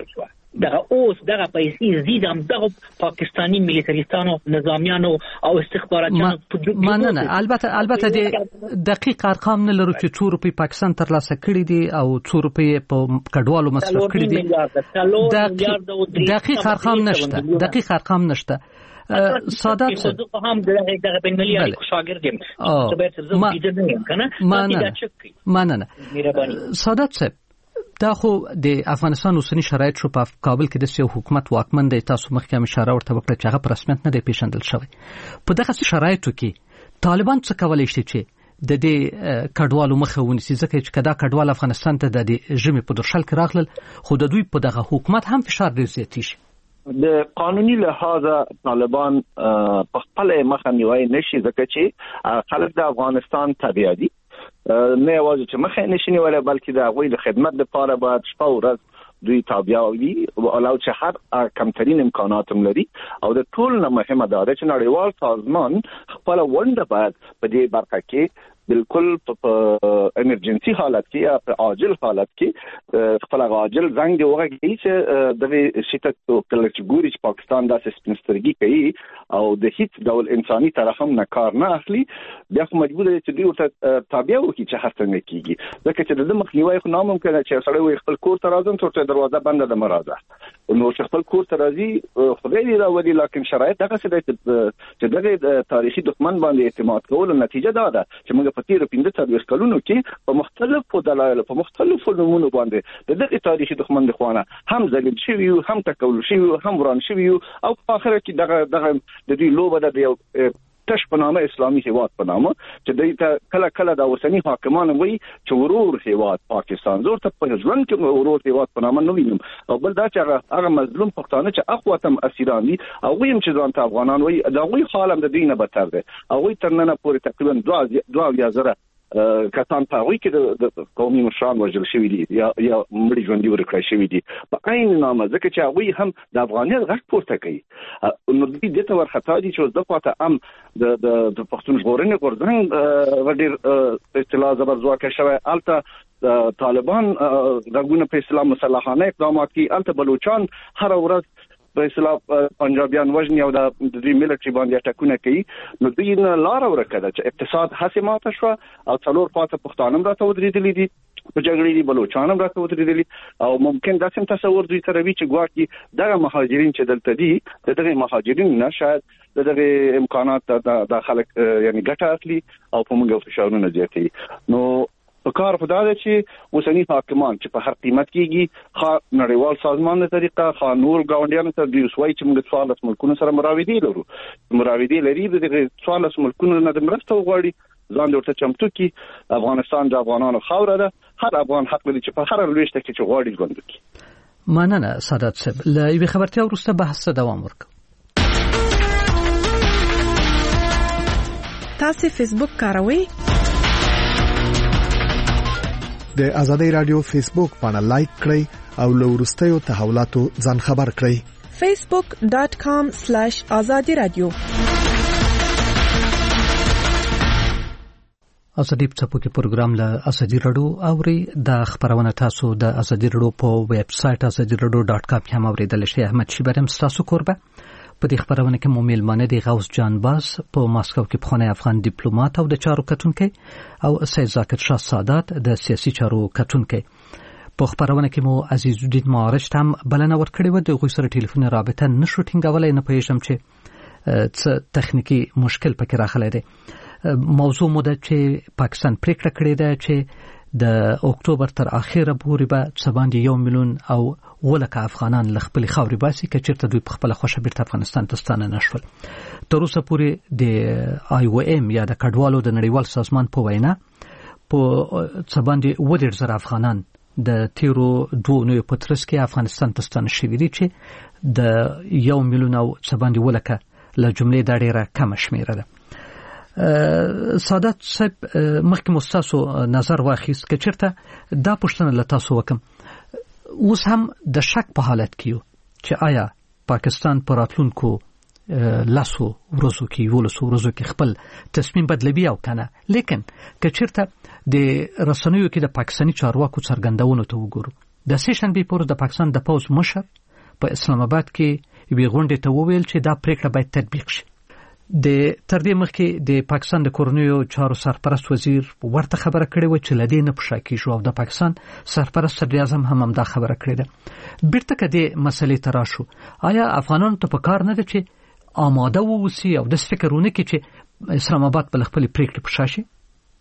دغه اوس دغه پیسې زیدم دغه پاکستانی ملیټریستانو نظامیانو او استخباراتیانو مننه. البته البته د دقیق ارقام نه لرو چې څو روپی پاکستان ترلاسه کړي دي او څو روپی په کډوالو مصرف کړي دي. دقیق ارقام نشته دقیق ارقام نشته. سادات صاحب هم دغه بین ملي اړیکو شاګرد یم چې باید زه پیژنم یم کنه مننه. سادات صاحب دا خو د افغانستان اوسنی شرایط شو په کابل کې د سیو حکومت واکمن دی. تاسو مخکې هم اشاره ورته وکړه چې هغه په رسمیت نه دی پیژندل شوی. په دغه شرایطو کې طالبان څه کولای شي چې د دې کډوالو مخه ونیسي؟ ځکه چې کدا کډوال افغانستان ته د ژمي په درشل کې راغلل خو د دوی په دغه حکومت هم فشار ډیر زیات شي. د قانوني لحاظه طالبان په خپل مخه نیوي نشي ځکه چې خلک د افغانستان تابع دي. نه یوازې چې مخه نشي نیولای بلکې د هغوی د خدمت لپاره باید شپه ورځ دوی تابع وي او چې هر کمترین امکانات هم لري. او د ټول نه مهمه دا ده چې نړیوال سازمان خپل ونډه باید په دې برخه کې بالکل په ایمرجنسي حالت کې یا په عاجل حالت کې خپل عاجل زنګ دی وغږی چې د شته کله چې ګوري چې پاکستان داسې سپینسترګي کوي او د هیڅ ډول انساني طرف هم نه کار نه اخلي بیا خو مجبور دی چې دوی ورته تابع وکړي چې هر څنګه کیږي. ځکه چې د مخنیوي خو ناممکن دی چې سړی خپل کور ته راځي ته دروازه بنده د مرزه نو چې خپل کور ته راځي خدای دې راوړي لکه شرایط دغه څه دی چې دغه تاریخي دښمن باندې اعتماد کول نتیجه دا ده چې موږ په تیر پنځه څلوېښت کلونو کې په مختلفو دلایلو په مختلفو نمونو باندې د دغه تاریخي دښمن د خوانه هم ذلیل شوي هم تکول شوي هم وران شوي او په اخر کې دغه دغه د دې لوبه د یو تش په نامه اسلامي هیواد په نامه چې د کله کله د اوسنی حاکمان وایي چې ورور هیواد پاکستان زور ته په ځوان کې ورور هیواد په نامه نه وینم. او بل دا چې هغه مظلوم پښتانه چې اخواتم اسیران دي او ویم چې ځان ته افغانان وایي دا وایي حالم د دینه بدتر دی او وایي تر نن پورې تقریبا دوه دوه زره کسان په هغوی کې د قومي مشران وژل شوي دي یا یا مړي ژوندي ورکړای شوي دي په عین نامه ځکه چې هغوی هم د افغانیت غږ پورته کوي. نو دوی دې ته ورخطا دي چې د خواته هم د د پښتون ژغورنې غورځنګ ډېر اصطلاح زبر ځواکه شوی هلته طالبان دغونه په اسلام مسلحانه اقدامات کوي هلته بلوچان هر ورځ په اسلام پنجابیان وژني او د دې ملټري باندې اټکونه کوي. نو دوی نه لار ورکه ده چې اقتصاد هڅه ماته شو او څلور پاته پښتانه راته ودرېدلې دي په جګړې دي بلوچان هم راته ودرېدلي او ممکن داسې تصور دوی سره وي چې ګواکې دغه مهاجرین چې دلته دي دغه مهاجرین نه شاید دغه امکانات د خلک یعنی ګټه اخلي او په موږ فشارونه زیاتوي. نو په کار په دا ده چې اوسنی حاکمان چې په هر قیمت کېږي خا نړیوال سازمان د طریقه خا نور ګاونډیانو ته د وسوي چې موږ څوارلس ملکونو سره مراودې لرو مراودې لري د څوارلس ملکونو نه د مرسته وغواړي ځان ورته چمتو کی. افغانستان د افغانانو خاوره ده هر افغان حق لري چې په هر لويشته کې چې غواړي ژوند وکړي. مننه سادات صاحب. له یوې خبرتیا وروسته بحث دوام ورکړو. تاسو فیسبوک کاروئ؟ د ازادي رادیو فیسبوک باندې لایک کړئ او له وروستیو تحولاتو ځان خبر کړئ. facebook dot com slash azadi radio. ازادي په پروګرام له ازادي رادیو اوري د خبرونه تاسو د ازادي رادیو په ویب سټ azadi radio dot com کې هم اوریدل شي. احمد شیبرم تاسو کوربه په دې خبرونه کې مو میلمانه دی غوث جان باز په ماسکو کې پخوانی افغان ډیپلوماټ او د چارو کتونکي او سید ذاکر شاه سادات د سیاسي چارو کتونکي. په خبرونه کې مو عزیز الدین معارش هم بلنه ورکړې و د غوښ سره ټلیفون رابطه نشو ټینګولای نه پېښم چې څه تخنیکی مشکل پکې راغلی دی. موضوع مو ده چې پاکستان پریکړه کړې ده چې د اکتوبر تر اخره پورې به څه باندې یو میلیون او ولکه افغانان له خپل خاورې باسي که چېرته دوی په خپله خوښه بیرته افغانستان ته ستانه نه شول. تر اوسه پورې د آی او ایم یا د کډوالو د نړیوال سازمان په وینا په څه باندې اووه دېرش زره افغانان د تیرو دوو اونیو په ترڅ کې افغانستان ته ستانه شوي دي چې د یو میلیون او څه باندې ولکه له جملې دا ډېره کمه شمېره ده. سادات صاحب مخکې مو ستاسو نظر واخیست که چېرته دا پوښتنه له تاسو وکم اوس هم د شک په حالت کې یو چې آیا پاکستان په راتلونکو لسو ورځو کې یولسو ورځو کې خپل تصمیم بدلوي او کنه. لیکن که چېرته د رسنیو کې د پاکستاني چارواکو څرګندونو ته وګورو د سه شنبې پورې د پاکستان د پوځ مشر په اسلام آباد کې وی غونډه ته وویل چې دا پریکړه باید تطبیق شي. د تر دې مخکې د پاکستان د کورنیو چارو سرپرست وزیر ورته خبره کړې و چې لدې نه پښه کیږي او د پاکستان سرپرست صدر اعظم هم همدا خبره کړې ده. بیرته کدي مسلې تراشو، آیا افغانانو ته په کار نه ده چې آماده ووسی او د فکرونه کې چې اسلام آباد په خپل پریکړه پښه شي؟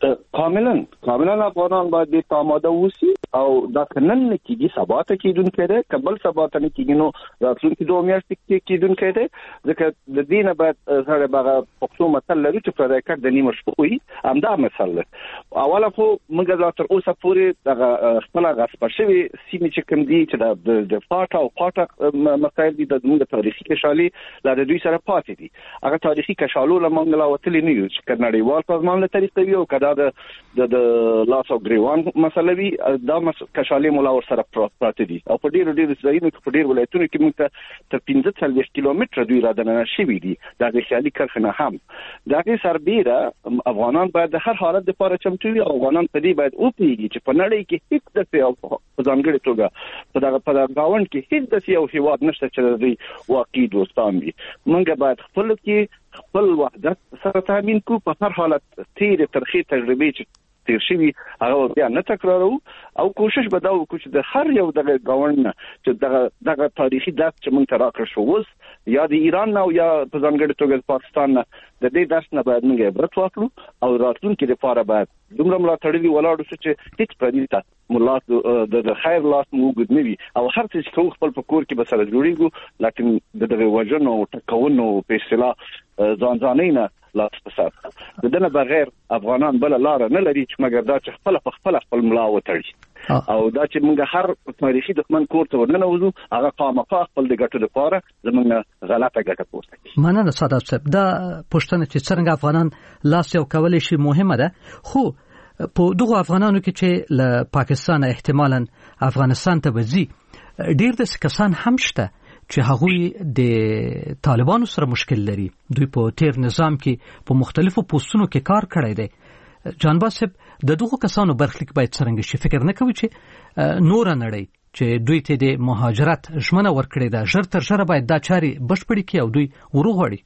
کاملا کاملا افغانان باید د آماده ووسی او دا کنن کېږي سبا ته کېدونکې ده، قبل سبا ته نه کېږي نو راتلونکي دوه میاشتې کې کېدونکې ده. ځکه د دینه باید سره هغه پښتو متل لري چې پر راکټ د نیمه شپه وي، همدا مثال ده. اوله خو موږ لا تر اوسه پورې دغه خپل غصب شوی سیمې چې کوم دي چې د پاټا او پاټا مسایل دي د موږ تاریخي کشالي لا د دوی سره پاتې دي. هغه تاریخي کشالو له موږ لا وتلې نه یو چې کډنړیوال پرمان له طریقې وي او کدا د د لاس او ګریوان مسله وی دا کشالي مولا ور سره پراته دي او په ډیرو ډیرو ځایونو کې په ډیرو ولایتونو کې موږ ته تر پنځه څلوېښت کیلومتره دوی را دننه شوي دي. دا د خیالي کرخنه هم دغه سربېره افغانان باید د هر حالت لپاره چمتو وي او افغانان په دې باید وپوهیږي چې په نړۍ کې هیڅ داسې په ځانګړې توګه په دغه په گاوند کې هیڅ داسې یو هیواد نشته چې دوی واقعي دوستان وي. موږ باید خپل کې خپل وحدت سره تامین کو، په هر حالت تیر ترخی تجربې چې تیر شوی هغه بیا نه تکرارو او کوشش به دا وکړو چې د هر یو دغه گاوند چې دغه دغه تاریخي درس چې موږ ته راکړ شو اوس یا د ایران نه او یا په ځانګړي توګه د پاکستان نه د دې درس نه باید موږ عبرت واخلو او راتلونکي لپاره باید دومره ملاتړي ولاړ شو چې هیڅ پردي ته ملات د خیر لاس موجود نه وي او هر څه چې کوم خپل په کور کې به سره جوړیږو، لکه د دغه وجنو او ټکونو په اصطلاح ځان ځانینه لاس پسات د دنه بغیر افغانان بل لار نه لري چې مګر دا چې خپل په خپل خپل ملا وتړي او دا چې موږ هر تاریخي دښمن کور ته ورننه وځو هغه قامقا خپل د ګټو لپاره زمونږ غلطه ګټه پورته کوي. مننه سادات صاحب. دا پښتنه چې څنګه افغانان لاس یو کولای شي مهمه ده، خو په دغه افغانانو کې چې له پاکستان احتمالاً افغانستان ته وځي ډیر د کسان هم شته چې هغوی د طالبانو سره مشکل لري. دوی په تیر نظام کې په مختلفو پوسټونو کې کار کړی دی. جانباز صاحب د دغه کسانو برخلیک باید څنګه شي؟ فکر نه کوي چې نور نړۍ چې دوی ته د مهاجرت ژمنه ورکړې ده ژر تر ژره باید دا چاري بشپړې کړي او دوی وروغړي؟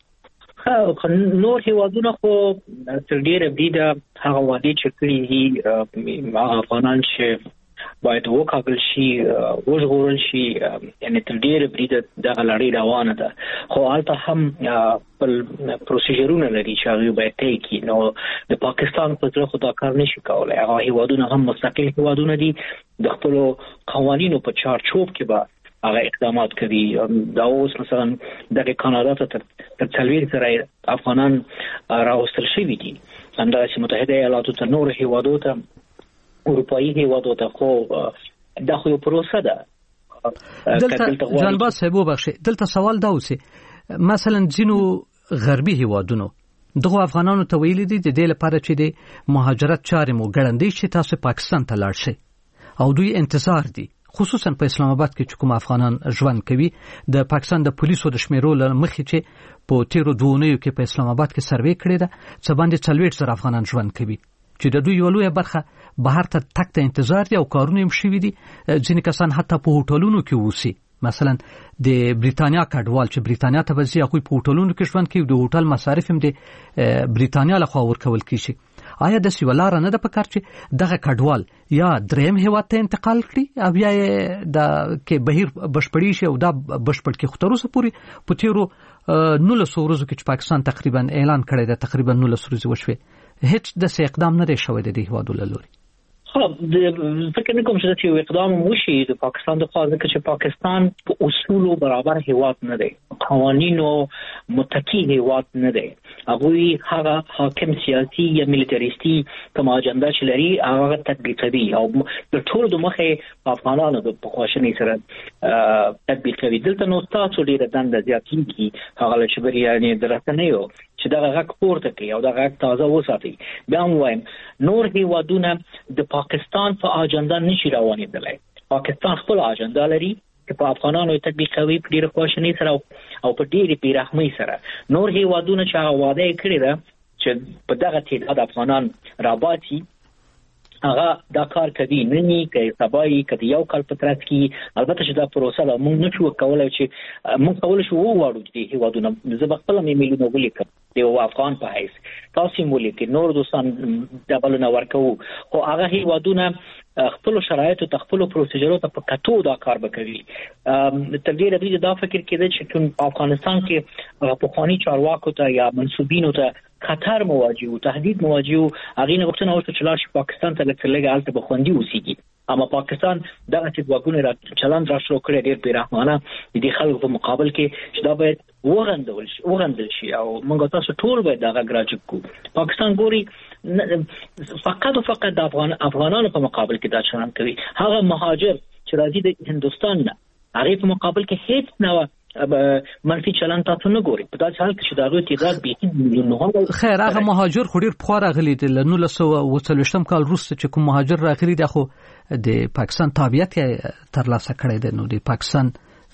نور هیوادونه خو تر ډیره بریده هغه وادي چې کړي دي افغانان چې باید وکاږل شي وژغورل شي، یعنی تر ډیره بریده دغه لړۍ روانه ده. خو هلته هم خپل پروسیجرونه لري چې هغوی باید طی کړي. نو د پاکستان په زړه خو دا کار نشي کولی. هغه هیوادونه هم مستقل هیوادونه دي، د خپلو قوانینو په چارچوب کې به هغه اقدامات کوي. دا اوس مثلا دغه کاناډا ته تر څلوېښت زره افغانان راوستل شوي دي، همداسې متحده ایالاتو ته، نورو هیوادو ته، اروپایي هیوادو ته. خو دا خو یو پروسه ده. دلته جانباز صاحب وبخښئ، دلته سوال دا اوسي مثلا ځینو غربي هیوادونو دغه افغانانو ته ویلي دي د دې لپاره چې د مهاجرت چارې مو ګړندۍ شي تاسو پاکستان ته لاړ شئ او دوی انتظار دي، خصوصا په اسلام آباد کې چې کوم افغانان ژوند کوي. د پاکستان د پولیسو د شمیرو لمخې چې په تیرو دوه اونیو کې په اسلام آباد کې سروې کړې ده څه باندې څلوېښت زره افغانان ژوند کوي چې د دوی یو لویه برخه بهر ته تک ته انتظار دي او کارونه هم شوي دي. ځینې کسان حتی په هوټلونو کې اوسي، مثلا د بریتانیا کډوال چې بریتانیا ته وځي هغوی په هوټلونو کې ژوند کوي، د هوټل مصارف هم د بریتانیا لخوا ورکول کیږي. آیا د سی ولاره نه د پکار چې دغه کډوال یا دریم هیواد ته انتقال کړي او یا د کې بهیر بشپړی شي او دا بشپړ کې خطروسه پوری په تیرو نولسو ورځو کې چې پاکستان تقریبا اعلان کړی دی تقریبا نولس ورځې وشوي هیڅ د اقدام نه دی شوی د هیوادو له لوري؟ خب فکر نکوم چې یو اقدام وشي د پاکستان د خوا، ځکه چې پاکستان په اصولو برابر هیواد نه دی، قوانینو متکی هیواد نه دی. هغوی هغه حاکم سیاسي یا میلیټریستي کوم اجنډا چې لري هغه تطبیقوي او د ټولو د مخې افغانانو د پخواشنۍ سره تطبیقوي. دلته نو تاسو ډیره دنده زیاتېږي هغه چې بریانې درسنیو چې دا غږ پورته کوي او دا غږ تازه وساتي. بیا هم وایم نور هیوادونه د پاکستان په اجنډا نشي روانېدلی. پاکستان خپل اجنډا لري چې په افغانانو تطبیقوي په ډیره خواشنۍ سره او په ډیره بیرحمۍ سره. نور هیوادونه چې هغه وعده یې کړې ده چې په دغه تعداد افغانان راباسي هغه دا کار کوي نه ني کې سبای کدي یو کال پترات کې البته چې دا پروسه لا موږ نشو کولای چې موږ کولای شو وواړو چې هیوادونه زبخل مې مليونه ولیکم دی افغان په حیث تاسو مولیک نور دوستان دبلونه ورکو خو هغه هیوادونه خپل شرایط او خپل پروسیجرو ته په کتو دا کار وکړي تر دې راتلې دا فکر کېده چې په افغانستان کې په قانوني چارواکو ته یا منسوبینو ته خطر مواجه او تهدید مواجه او هغه نه غوښتنه وکړه چې لاړ شي پاکستان ته لکه الته به خوندي اوسېږي اما پاکستان دغه چې واګونه را چلند را شروع کړی ډېر بیرحمانه د دې خلکو په مقابل کې چې دا باید وغندول شي وغندل شي او موږ تاسو ټول باید دغه ګراجب کو پاکستان ګوري فقط او فقط د افغان افغانانو په مقابل کې دا چلند کوي هغه مهاجر چې راځي د هندستان نه هغه په مقابل کې هیڅ نه منفي چلند تاسو نه ګوري په داسې حال کې چې داغه تعداد به میلیونونه خیر هغه مهاجر خو ډیر پخوا راغلي دي له نولس سوه اوولسم کال وروسته چې کوم مهاجر راغلي دي خو د پاکستان تابعیت یې ترلاسه کړی دی نو د پاکستان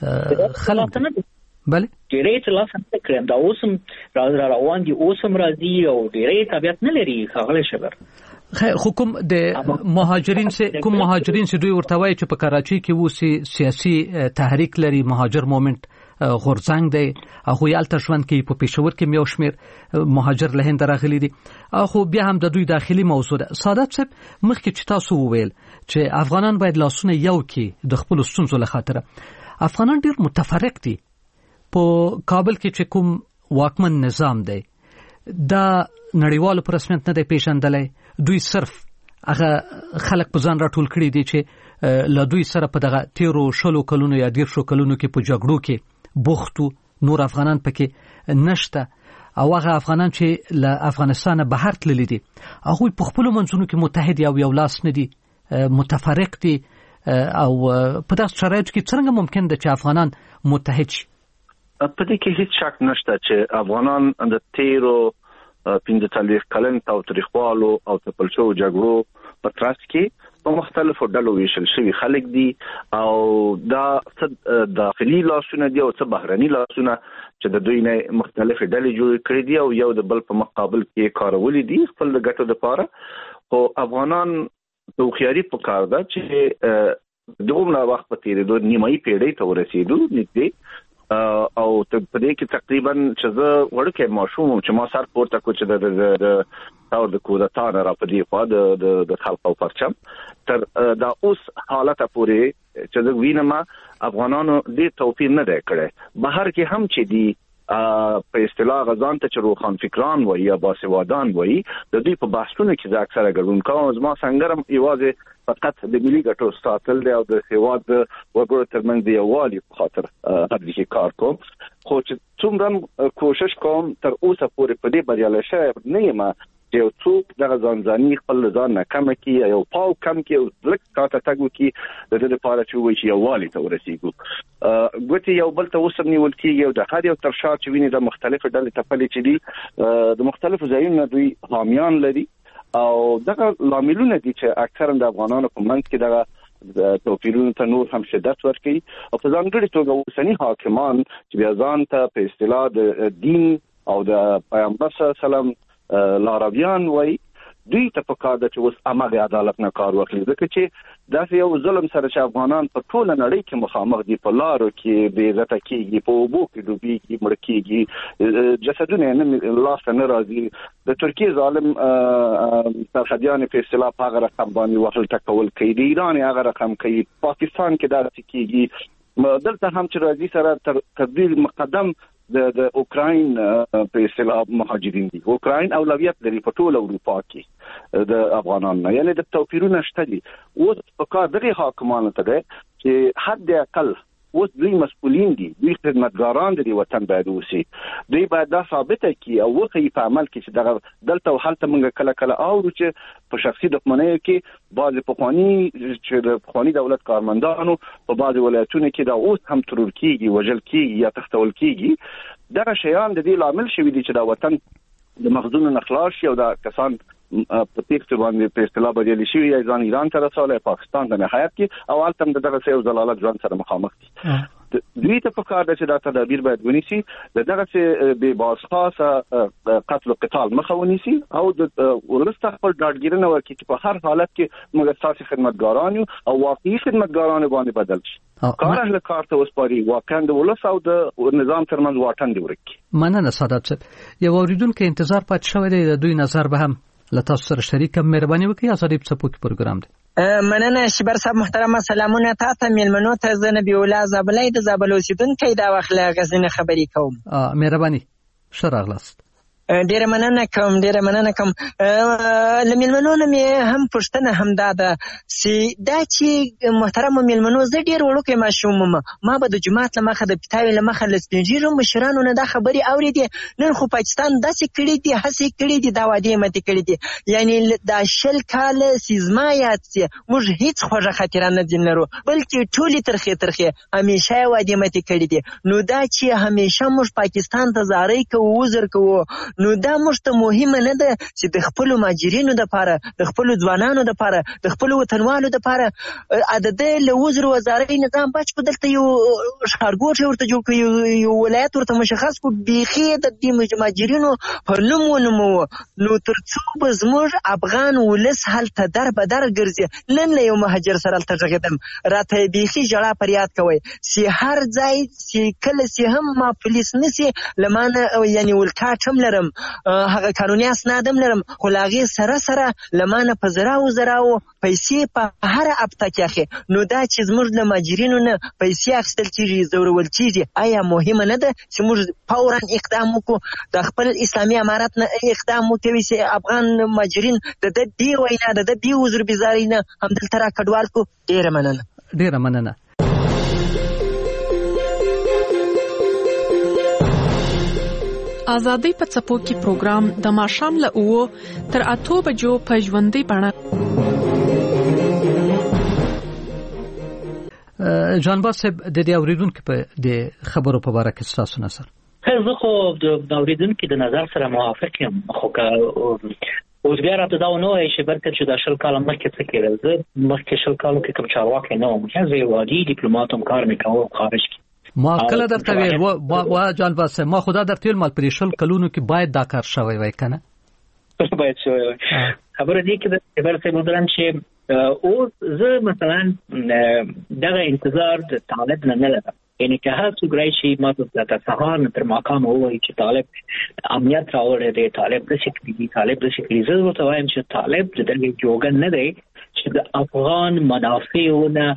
خلک بله ډیرې ترلاسه کړم دا اوسم را روان دي اوسم راځي او ډیرې تابعیت نه لري خغل شبر خیر حکم د مهاجرین سه کوم مهاجرین سه دوی ورته وایي چې په کراچۍ کې وو سیاسي تحریک لري مهاجر مومنت غورځنګ دی هغه یالته ژوند کې په پېښور کې یو شمیر مهاجر له هند راغلي دي خو بیا هم د دوی داخلي موضوع ده سعادت صاحب مخکې چې تاسو وویل چې افغانان باید لاسونه یو کې د خپل ستونزو له خاطر افغانان ډیر متفرق دي په کابل کې چې کوم واکمن نظام دی دا نړیوال پر رسمیت نه دی پیژندلای دوی صرف هغه خلک په ځان راټول کړي دي چې له دوی سره په دغه تیرو شلو کلونو یا ډیر شو کلونو کې په جګړو کې بوختو نور افغانان پکې نشته او هغه افغانان چې له افغانستانه بهر تللي دي هغه په خپل منځونو کې متحد یا یو لاس نه دي متفرق دي او په داسې شرایطو کې څنګه ممکن ده چې افغانان متحد شي په دې کې هیڅ شک نشته چې افغانان د تیرو پنځه څلوېښت کلن تاوتریخوالو او تپلشو جګړو په ترڅ کې په مختلفو ډلو ویشل شوي خلک دي او دا څه داخلي لاسونه دي او څه بهرني لاسونه چې د دوی نه مختلفې ډلې جوړ کړې دي او یو د بل په مقابل کې کارولي دي خپل د ګټو لپاره خو افغانان د هوښیاري په کار ده چې دومره وخت په تېرېدو نیمایي پیړۍ ته ورسېدو نږدې او په دې کې تقریبا چې زه وړوکی ماشوم چې ما سر پورته کړ چې د د او د کودتا نه را په دې خوا د د خلق او پرچم تر دا اوس حالت پورې چې زه وینم افغانانو دې توفیر نه دی کړی بهر کې هم چې دی په اصطلاح غزان ته چې روخان فکران وایي یا باسوادان وایي د دوی په بحثونو کې ځکه اکثره ګډون کوم زما څنګه یوازې فقط د ملي ګټو ساتل دی او د هیواد د وګړو ترمنځ د یووالي په خاطر هغه کار کوم خو چې څومره کوشش کوم تر اوسه پورې په دې بریالی شوی نه یم چې یو څوک دغه ځانځاني خپل ځان نه کم کړي یو پاو کم کړي او لږ کاته تګ وکړي د دې لپاره چې وایي چې یووالي ته ورسېږو ګوتې یو بل ته اوس هم نیول کېږي او د هر یو تر شا چې ویني د مختلفو ډلې تپلې چې دي د مختلفو ځایونو دوی حامیان لري او دغه لاملونه دي چې اکثرا د افغانانو په منځ کې دغه توپیرونو ته نور هم شدت ورکوي او په ځانګړې توګه اوسني حاکمان چې بیا ځان ته په اصطلاح د دین او د پیغمبر صلی الله علیه وسلم لارویان وای دوی ته په کار ده چې اوس امغه عدالت نه کار واخلي ځکه چې دا یو ظلم سره چې افغانان په ټوله نړۍ کې مخامخ دي په لارو کې بې عزت کېږي په اوبو کې ډوبېږي مړ کېږي جسدونه نه لاس نه راځي د ترکیه ظالم سرحدیان په اصطلاح په هغه رقم باندې وحل ټکول کوي د ایران هغه رقم کوي پاکستان کې دا کېږي دلته هم چې راځي سره تر تبدیل مقدم د د اوکراین په اصطلاح مهاجرین دي اوکراین اولویت لري په ټول اروپا کې د افغانانو یعنی د توپیرونه شته دي اوس په کار دغه حاکمانو ته ده چې حد اقل اوس دوی مسؤلین دي دوی خدمتګاران دي وطن باید اوسي دوی باید دا ثابته کړي او وخی په عمل کې چې دغه دلته او حالت موږ کله کله اورو چې په شخصي دښمنۍ کې بعض پخوانی چې د پخوانی دولت کارمندانو په بعض ولایتونو کې دا اوس هم ترور کیږي وجل کیږي یا تختول کیږي دغه شیان د دې لامل شوی دي چې دا وطن د مخزون نخلاص یو دا کسان په تیښت باندې په اصطلاح بدلی شي یا ځان ایران ته رسوله پاکستان ته نهایت کې او البته دغه سیو زلالت ځان سره مخامخ دي دوی ته په کار ده چې دا تدابیر باید ونیسي دغه څه به باسخاصه قتل او قتال مخه ونیسي او د ولست خپل ډاډګیرنه ورکړي چې په هر حالت کې موږ ساسي خدمتګاران او واقعي خدمتګاران باندې بدل شي کار اهل کار ته وسپاري واقعا د ولس او د نظام ترمنځ واټن دی ورکی. مننه سعادت صاحب. یو اوریدونکو انتظار پات شوی دی د دوی نظر به هم له تاسو سره شریک مهرباني وکړئ. ازادي پڅپوک پروګرام دی. مننه شبر صاحب محترمه سلامونه تاسو میلمنو ته زه نبی الله زابلای د زابل اوسیدونکو دا وخت له غزنه خبرې کوم. مهرباني شراغلاست. ډیره مننه کوم ډیره مننه کوم لمیلمنو مې هم پښتنه هم دا ده چې دا چې محترم میلمنو زه ډیر وړوکی ماشوم ما به د جماعت لمخه د پټاوي لمخه لسپینجیرو مشرانو نه دا خبرې اورېدې نن خو پاکستان داسې کړي دي هسې کړي دي دا وعدې ماتې کړي دي یعنی دا شل کاله سیزما یاد سي موږ هیڅ خوږه خاطره نه دي لرو بلکې ټولې ترخې ترخې همیشه وعدې ماتې کړي دي نو دا چې همیشه موږ پاکستان ته زارۍ کوو وزر کوو نو دا موږ ته مهمه نه ده چې د خپلو مهاجرینو دپاره د خپلو ځوانانو دپاره د خپلو وطنوالو دپاره د دې له وزر وزارۍ نظام بچ په دلته یو ښارګوټی ورته جوړ کړو یو ولایت ورته مشخص کړو بیخي د دې مهاجرینو په نوم ونوموو نو تر څو به زموږ افغان ولس هلته در به در ګرځي نن له یو مهاجر سره هلته غږېدم راته بیخي ژړا فریاد کوئ چې هر ځای چې کله چې هم ما پولیس نسي له ما نه یعنې ولکاټ هم لرم هغه قانوني اسناد هم لرم خو له هغې سره سره له ما نه په زراو زراو پیسې په هره هفته کې اخلي نو دا چې زموږ له مهاجرینو نه پیسې اخیستل کېږي ځورول کېږي آیا مهمه نه ده چې موږ فورا اقدام وکړو د خپل اسلامي امارت نه اقدام وکوي چې افغان مهاجرین د ده دې وینا د ده دې وزربیزارۍ نه همدلته را کډوال کړو. ډېره مننه ډېره مننه. ازادي په څپو کې پروګرام د ماښام له اوو تر اتو بجو په ژوندۍ بڼه. جانباز صاحب د دې اوریدونکو په د خبرو په اړه کې تاسو نظر؟ زه خو د اوریدونکو د نظر سره موافق یم خو که اوس بیا راته دا ونه وایي چې برکت چې دا شل کاله مخکې څه کېدل زه مخکې شل کالو کې کوم چارواکی نه وم زه یو عادي ډیپلومات وم کار مې کوه خارج کې ما کله درته ویل و جانباز صاحب ما خدا درته ویل مال پرې شل کلونو کې باید دا کار شوی وای که نه باید شوی وای خبره دې کې د برکت مدرن چې اوس زه مثلا دغه انتظار د طالب نه نه لرم یعنی که هر څوک راشي ما ته د سهار نه تر ماښامه ووایي چې طالب امنیت راوړی دی طالب داسې کړي دي طالب داسې کړي زه ورته وایم چې طالب د دغې جوګن نه دی چې د افغان منافعو نه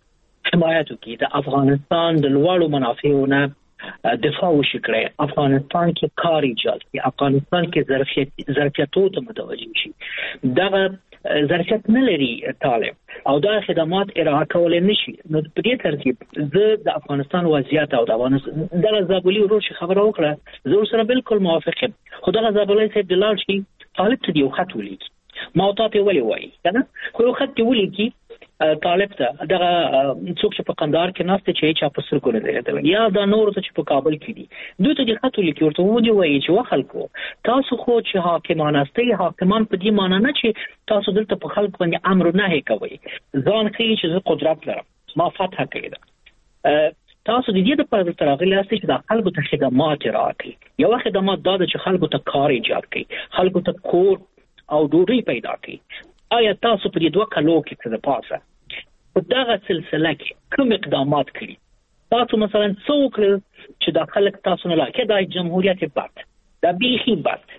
حمایت وکړي د افغانستان د لوړو منافعو نه دفاع وشي کړی افغانستان کې کار ایجاد کړي افغانستان کې ظرفیت ظرفیتو ته متوجه شي دغه ظرفیت نه لري طالب او دا خدمات ارائه کولای نشي نو په دې ترتیب زه د افغانستان وضعیت او د افغانستان د زابلی ورور شي خبره وکړه زه سره بالکل موافق یم خو دا زابلی صاحب د لال شي طالب ته یو خط ولیکي ما ته په ولي وایي کنه خو یو خط ولیکي طالب ته دغه څوک چې په قندهار کې ناشته چې چا په سرګونه دی یا دا نور ته چې په کابل کې دي دوی ته د خط ولیکي ورته ودی وایي چې وخلکو تاسو خو چې حاکمان استئ حاکمان په دې معنی نه چې تاسو دلته په خلک باندې امر نه کوي ځان کوي چې زه قدرت لرم ما فتح کړی ده تاسو د دې لپاره ترغلي استئ چې د خلکو ته خدمات راکړي یو خدمات دا چې خلکو ته کار ایجاد کړي خلکو ته کور او ډوډۍ پیدا کړي آیا تاسو په دې دوه کلو کې څه پاسه په دغه سلسله کې کوم اقدامات کړي تاسو مثلا څو کړل چې د خلک تاسو نه لکه د جمهوریت بات د بیخي بات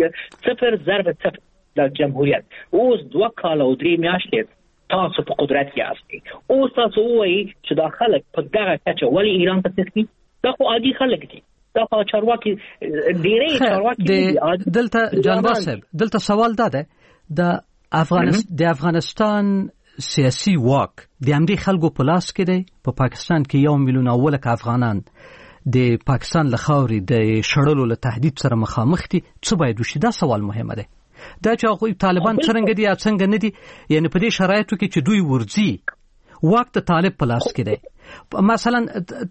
صفر ضرب صفر د جمهوریت اوس دوه کال او درې میاشتې تاسو په قدرت کې یاستئ اوس تاسو وایي چې د خلک په دغه کچه ولی ایران ته تسکی دا خو عادي خلک دي دا خو چارواکي ډېرې چارواکي دلته جانباز صاحب دلته سوال دا ده د افغانستان د افغانستان سیاسي واک د امریکا خلکو په لاس کې دی په پاکستان کې یو میلیون اولک افغانان د پاکستان له خاورې د شړلو له تهدید سره مخامخ دي څه باید وشي دا سوال مهمه دی دا چې هغوی طالبان څنګه دي یا څنګه نه دي یعنی په دې شرایطو کې چې دوی ورځي واک د طالب په لاس کې دی مثلا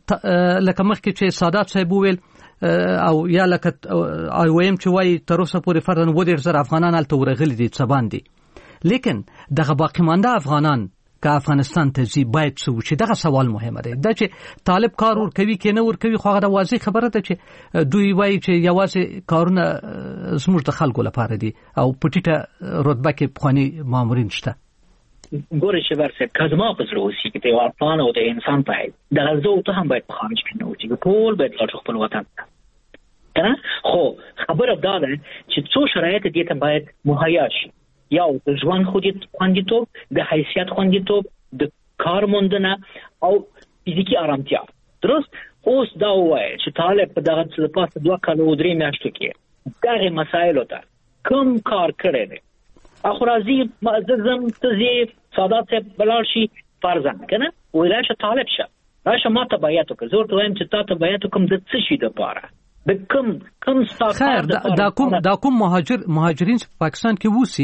لکه مخکې چې سادات صاحب وویل او یا لکه وایم چې وایي تر اوسه پورې فرضاً اووه دېرش زره افغانان هلته ورغلي دي څه باندې لیکن دغه باقی مانده افغانان که افغانستان ته ځي باید څه وشي؟ دغه سوال مهمه دی. دا چې طالب کار ورکوي کې نه ورکوي خو هغه د واضح خبره ده چې دوی وایي چې یوازې کارونه زموږ د خلکو لپاره دي او په ټیټه رتبه کې پخواني مامورین شته. ګورې چې ورسې کزما په زړه اوسي کې د افغان او د انسان په حیث دغه زه ته هم باید په خارج کې نه اوسي، ټول باید لاړ خپل وطن ته. خو خبره دا ده چې څو شرایط دې ته باید مهیا شي. یو د ژوند خوندیتوب، د حیثیت خوندیتوب، د کار موندنه او فزیکي آرامتیا. درست اوس دا وایي چې طالب په دغه څه پاسه دوه کاله او درې میاشتو کې دغه مسایلو ته کوم کار کړی دی. اخو راځي زم تزي سادات بلال شي فرضاً کنه ویل چې طالب شه راشه ما ته بیات وکړ، زه ورته وایم چې تا ته بیات وکم د څه شي لپاره د کوم کوم خیر دا کوم دا کوم مهاجر مهاجرین په پاکستان کې ووسی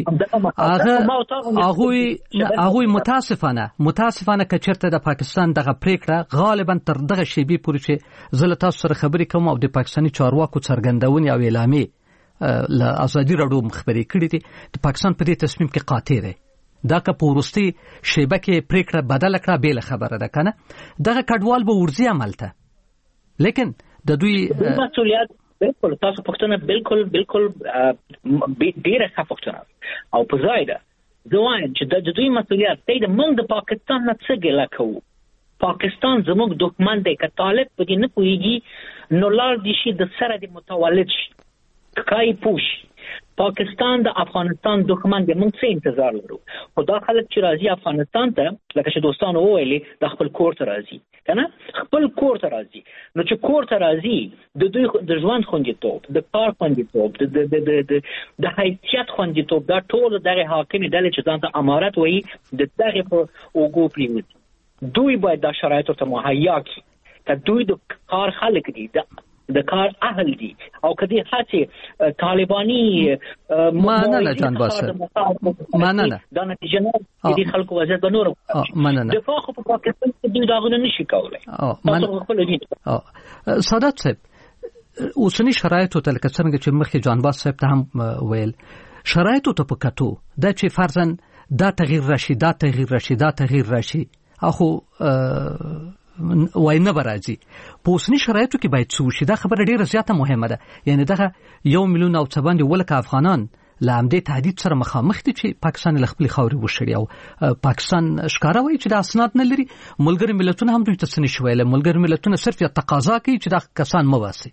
هغه هغه هغه متاسفانه متاسفانه کچرته د پاکستان دغه پریکړه غالبا تر دغه شیبي پورې چې زه له تاسو سره خبرې کوم او د پاکستاني چارواکو څرګندونې او اعلامیې له ازادي راډیو مخبري کړې دي د پاکستان په دې تصمیم کې قاطع دی. دا که په ورستي شیبه کې پریکړه بدل کړه بیل خبره ده کنه دغه کډوال به ورزي عمل ته، لیکن د دوی مسؤلیت بالکل تاسو پښتنه بالکل بالکل ډیره ښه پښتنه او په ځای ده. زه وایم چې د دوی مسؤلیت دی د موږ د پاکستان نه څه ګیله کوو. پاکستان زموږ دښمن دی، که طالب په دې نه پوهېږي نو لاړ دي شي د سره د متولد شي کای پوش. پاکستان د افغانستان دښمن دی، موږ څه انتظار لرو؟ خو دا خلک چې راځي افغانستان ته لکه چې دوستانو وویلي د خپل کور ته راځي کنه خپل کور ته راځي، نو چې کور ته راځي د دوی د ژوند خوندیتوب، د کار خوندیتوب، د د د د د حیثیت خوندیتوب دا ټول دغه حاکمي ډلې چې ځان ته امارت وایي د دغه په اوګو پریوځي. دوی باید دا شرایط ورته مهیا کړي که دوی د کار خلک دي، د کار اهل دي او کدي هڅه طالباني مننه جان باسه مننه دا نتیجه نه دي خلکو وضعیت به نور مننه دفاع خو په پاکستان کې دوی داغونه نشي کولای. تاسو خپل دي سادات صاحب اوسنی شرایطو ته لکه څنګه چې مخکې جان باس صاحب ته هم ویل شرایطو ته په کتو دا چې فرضاً دا تغییر راشي دا تغییر راشي دا تغییر راشي اخو وای نه برازي په اوسنی شرایطو کې باید څه وشي. دا خبره ډیره زیاته مهمه ده. یعنی دغه یو میلیون او څه باندې ولکه افغانان له همدې تهدید سره مخامخ دي چې پاکستان له خپل خاورې وشړي او پاکستان ښکارا وایي چې د اسناد نه لري. ملګری ملتونه هم دوی ته څه نشي ویلی، ملګری ملتونه صرف یو تقاضا کوي چې دا کسان مباسي.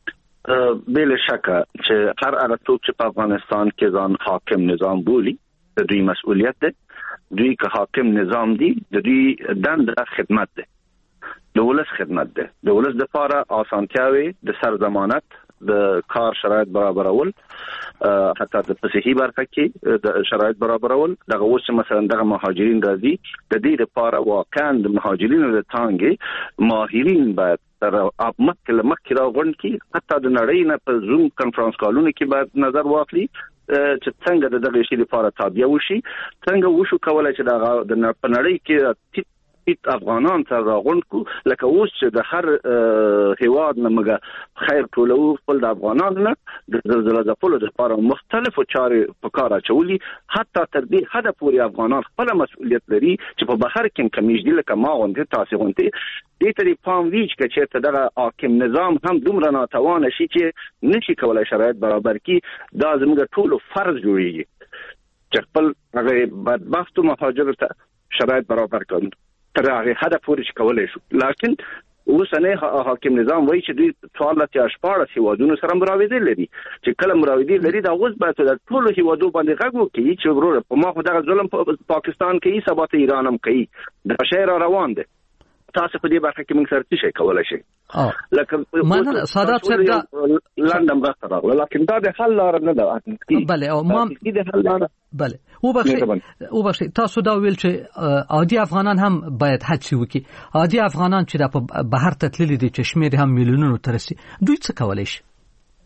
بلا شکه چې هر هغه څوک چې په افغانستان کې ځان حاکم نظام بولي د دوی مسؤلیت ده. دوی که حاکم نظام دي د دوی دنده خدمت ده، د ولس خدمت ده، د ولس لپاره اسانتیاوي د سر ضمانت د کار شرایط برابرول، حتی د صحي برخه کې د شرایط برابرول. دغه اوس مثلا دغه مهاجرین راځي د دې لپاره واقعا د مهاجرینو د تانګي ماهرین باید تر مکه لمکه راغون کې حتی د نړۍ نه په زوم کانفرنس کالونو کې باید نظر واخلي چې څنګه د دغه شی لپاره تابع وشي، څنګه وشو کولای چې دغه د نړۍ کې ایت افغانان تر راغون کو لکه اوس چې د هر هیواد نه مګه خیر ټولو خپل د افغانان نه د زلزلې د پلو د لپاره مختلفو چارې په کار اچولي، حتی تر دې حد پورې افغانان خپل مسؤلیت لري چې په بهر کې کمیږي لکه ما غونډه تاسو غونډه دې ته پام ویج کې چې ته دغه حاکم نظام هم دومره ناتوان شي چې نشي کولای شرایط برابر کړي. دا زموږ ټولو فرض جوړیږي چې خپل هغه بدبخت مهاجر ته شرایط برابر کړي تر هغه حد پورې کولای شو. لیکن اوسنه حاکم نظام وایي چې دوی څوارلس یا شپاړس هیوادونو سره مراوده لري، چې کله مراوده لري دا اوس باید د ټولو هیوادو باندې غږ وکړي چې ورور په ما خو دغه ظلم په پاکستان کې ثبات ایران هم کوي، د شهر روان دي. تاسو په دې برخه کې موږ سره څه کولای شي؟ لکه مننه سادات صاحب دا لندن راځه راغله، لکه دا د حل لار نه ده. بله او ما د حل لار بله وبخښئ وبخښئ تاسو دا ویل چې عادي افغانان هم باید هڅه وکړي. عادي افغانان چې د بهر ته تللي دي چې شمیر هم میلیونونو ته رسي، دوی څه کولای شي؟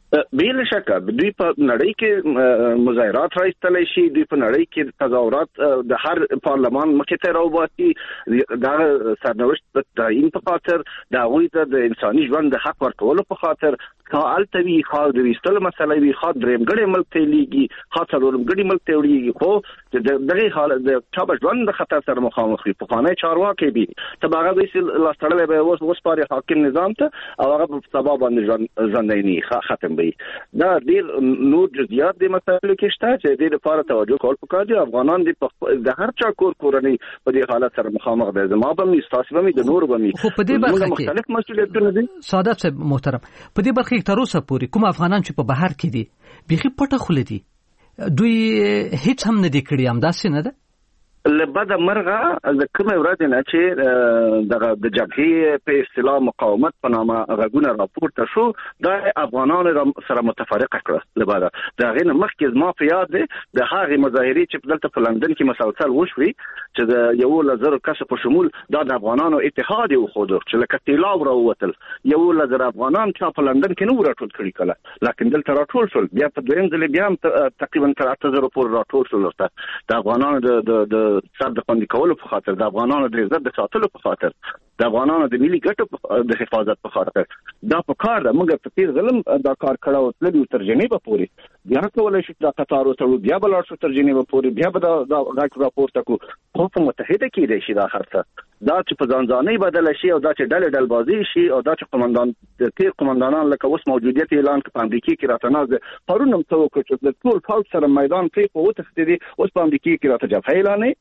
بلا شک دوی په نړۍ کې مظاهرات راځتلی شي، دوی په نړۍ کې تظاهرات د هر پارلمان مخې ته راوباسي، دا سرنوشت په تعیین په خاطر د هغوی ته د انساني ژوند د حق ورکولو په خاطر خا هلته وي، خا د ویستلو مسله وي، خا درېیمګړی ملک ته لیږي، خا څلورمګړي ملک ته وړېږي، خو د دغې حالت د چا به ژوند د خطر سره مخامخ وي. پخوانی چارواکی وي ته به هغه داسې لاس تړلی به یې وسپارې حاکم نظام ته او هغه په سبا باندې ژوندی ختم دا ډیر نور جزئیات د مسایلو کې شته چې د لپاره توجه کول پکار دي. افغانان د هر چا کور کورنۍ په دې حالت سره مخامخ دي، زما به می تاسو به می د نور به می خو په دې برخه کې مختلف مسؤلیتونه دي. سعادت صاحب محترم، په دې برخه کې تر اوسه پورې کوم افغانان چې په بهر کې دي بيخي پټه خله دي، دوی هیڅ هم نه دي کړی، هم داسې نه ده لبدا مرغه د کومه ورځ نه چې د جبهې په اصطلاح مقاومت په نامه غږونه راپورته شو، دا افغانانو سره متفرقه کړه. لبدا دا غینه مخکې زما په یاد دی د هغې مظاهرې چې دلته په لندن کې مسلسل وشوي چې د یو لزر کس په شمول دا د افغانانو اتحاد یو خود چې لکه تیلاو راووتل، یو لزر افغانان چې په لندن کې نو راټول کړي کله، لکه دلته راټول شول، بیا په دویم ځل بیا تقریبا تر اته زره پورې راټول شول. د افغانانو د سر د خوندي کولو په خاطر، د افغانانو د عزت د ساتلو په خاطر، د افغانانو د ملي ګټو د حفاظت په خاطر دا په کار ده. موږ په تیر ظلم دا کار کړه او تللی تر جنیبه پورې، بیا کولای شو دا قطار وتړو، بیا بل شو تر جنیبه پورې، بیا به دا غاټ راپورته کو. خو په متحده کې دی شي دا خرڅه دا چې په ځانځاني بدل شي او دا چې ډلې ډل بازي شي او دا چې قومندان د تیر قومندانان لکه اوس موجودیت اعلان کړ په امریکا کې راته ناز پرونم ته وکړ چې د ټول فوج سره میدان پرې په وته ستدي، اوس په امریکا کې راته جبهه اعلان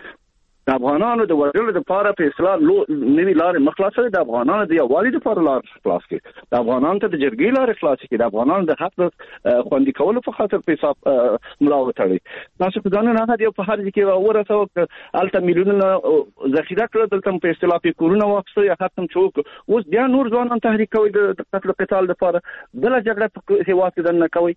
د افغانانو د وژلو لپاره په اصلاح نوې لارې مخلاصوي، د افغانانو د یووالي لپاره لار خلاص کړي، د افغانانو ته د جرګې لارې خلاص کړي، د افغانانو د حق خوندي کولو په خاطر په حساب ملا وتړي. تاسو په ځانونه نه دی په هر ځای کې ورسو الته میلیونونه ذخیره کړل، دلته په اصطلاح په کورونه واخصو یا ختم چوک، اوس بیا نور ځوانان تحریک کوي د قتل قتال لپاره، بل جګړه په هیواد کې نه کوي.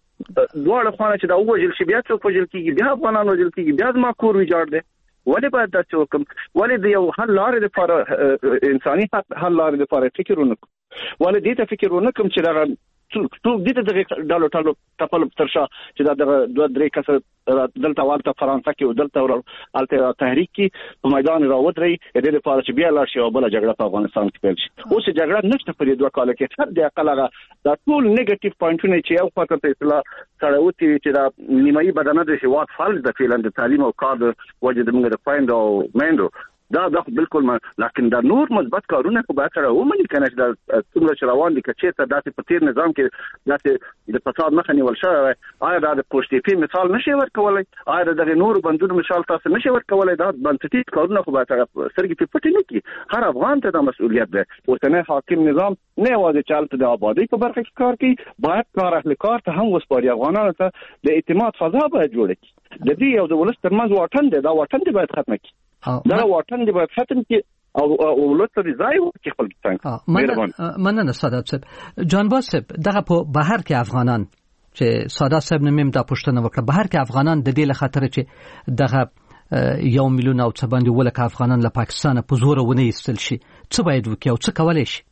دواړه خوانا چې دا وژل شي بیا څوک وژل کیږي، بیا افغانان وژل کیږي، بیا زما کور ویجاړ دی. ولې باید دا څه وکړم؟ ولې د یو حل لارې لپاره انساني حل لارې لپاره فکر ونه کړم؟ ولې دې ته فکر ونه کړم چې دا ټول دې ته د ډالو ټالو ټپل ترشا چې دا د دوه درې کس دلته والته فرانسه کې او دلته الته تحریک کې په میدان راوځي دې لپاره چې بیا لاړ شي او بل جګړه په افغانستان کې پیل شي. اوس جګړه نشته په دې دوه کال کې، هر د اقل هغه دا ټول نیگیټیو پوینټونه چې یو خاطر په اصطلاح سره وتی چې دا نیمایي بدنه د هیواد فعال د فعلا د تعلیم او کار د وجه د موږ د پاین او مندو دا دا بالکل ما لکن دا نور مثبت کارونه خو به سره ومني کنه چې دا څومره چې روان دي چې ته داسې په تیر نظام کې داسې د فساد مخه نیول شوی، آیا دا د پوسټیفي مثال نشي ورکولای؟ آیا د نور بندونو مثال تاسو نشي ورکولای؟ دا بنسټیز کارونه خو به سره سرګي په پټی نه کی، هر افغان ته دا مسؤلیت ده. اوسنۍ حاکم نظام نه واځي چالت د آبادی په برخه کې کار کوي، باید کار اهل کار ته هم وسپاري، افغانانو ته د اعتماد فضا باید جوړ کړي. د دې یو د ولس ترمنځ واټن دی، دا واټن دی باید ختم کړي، دا واټن دی باید ختم کړي او ولس ته ځای ورکړي خپل څنګه. مننه سعادت صاحب. جانباز صاحب دغه په بهر کې افغانان چې سعادت صاحب نمیم دا پښتنه وکړه، بهر کې افغانان د دې له خاطر چې دغه یو میلیون او څه باندې ولکه افغانان له پاکستان په زور ونه ایستل شي، څه باید وکړي او څه کولای شي؟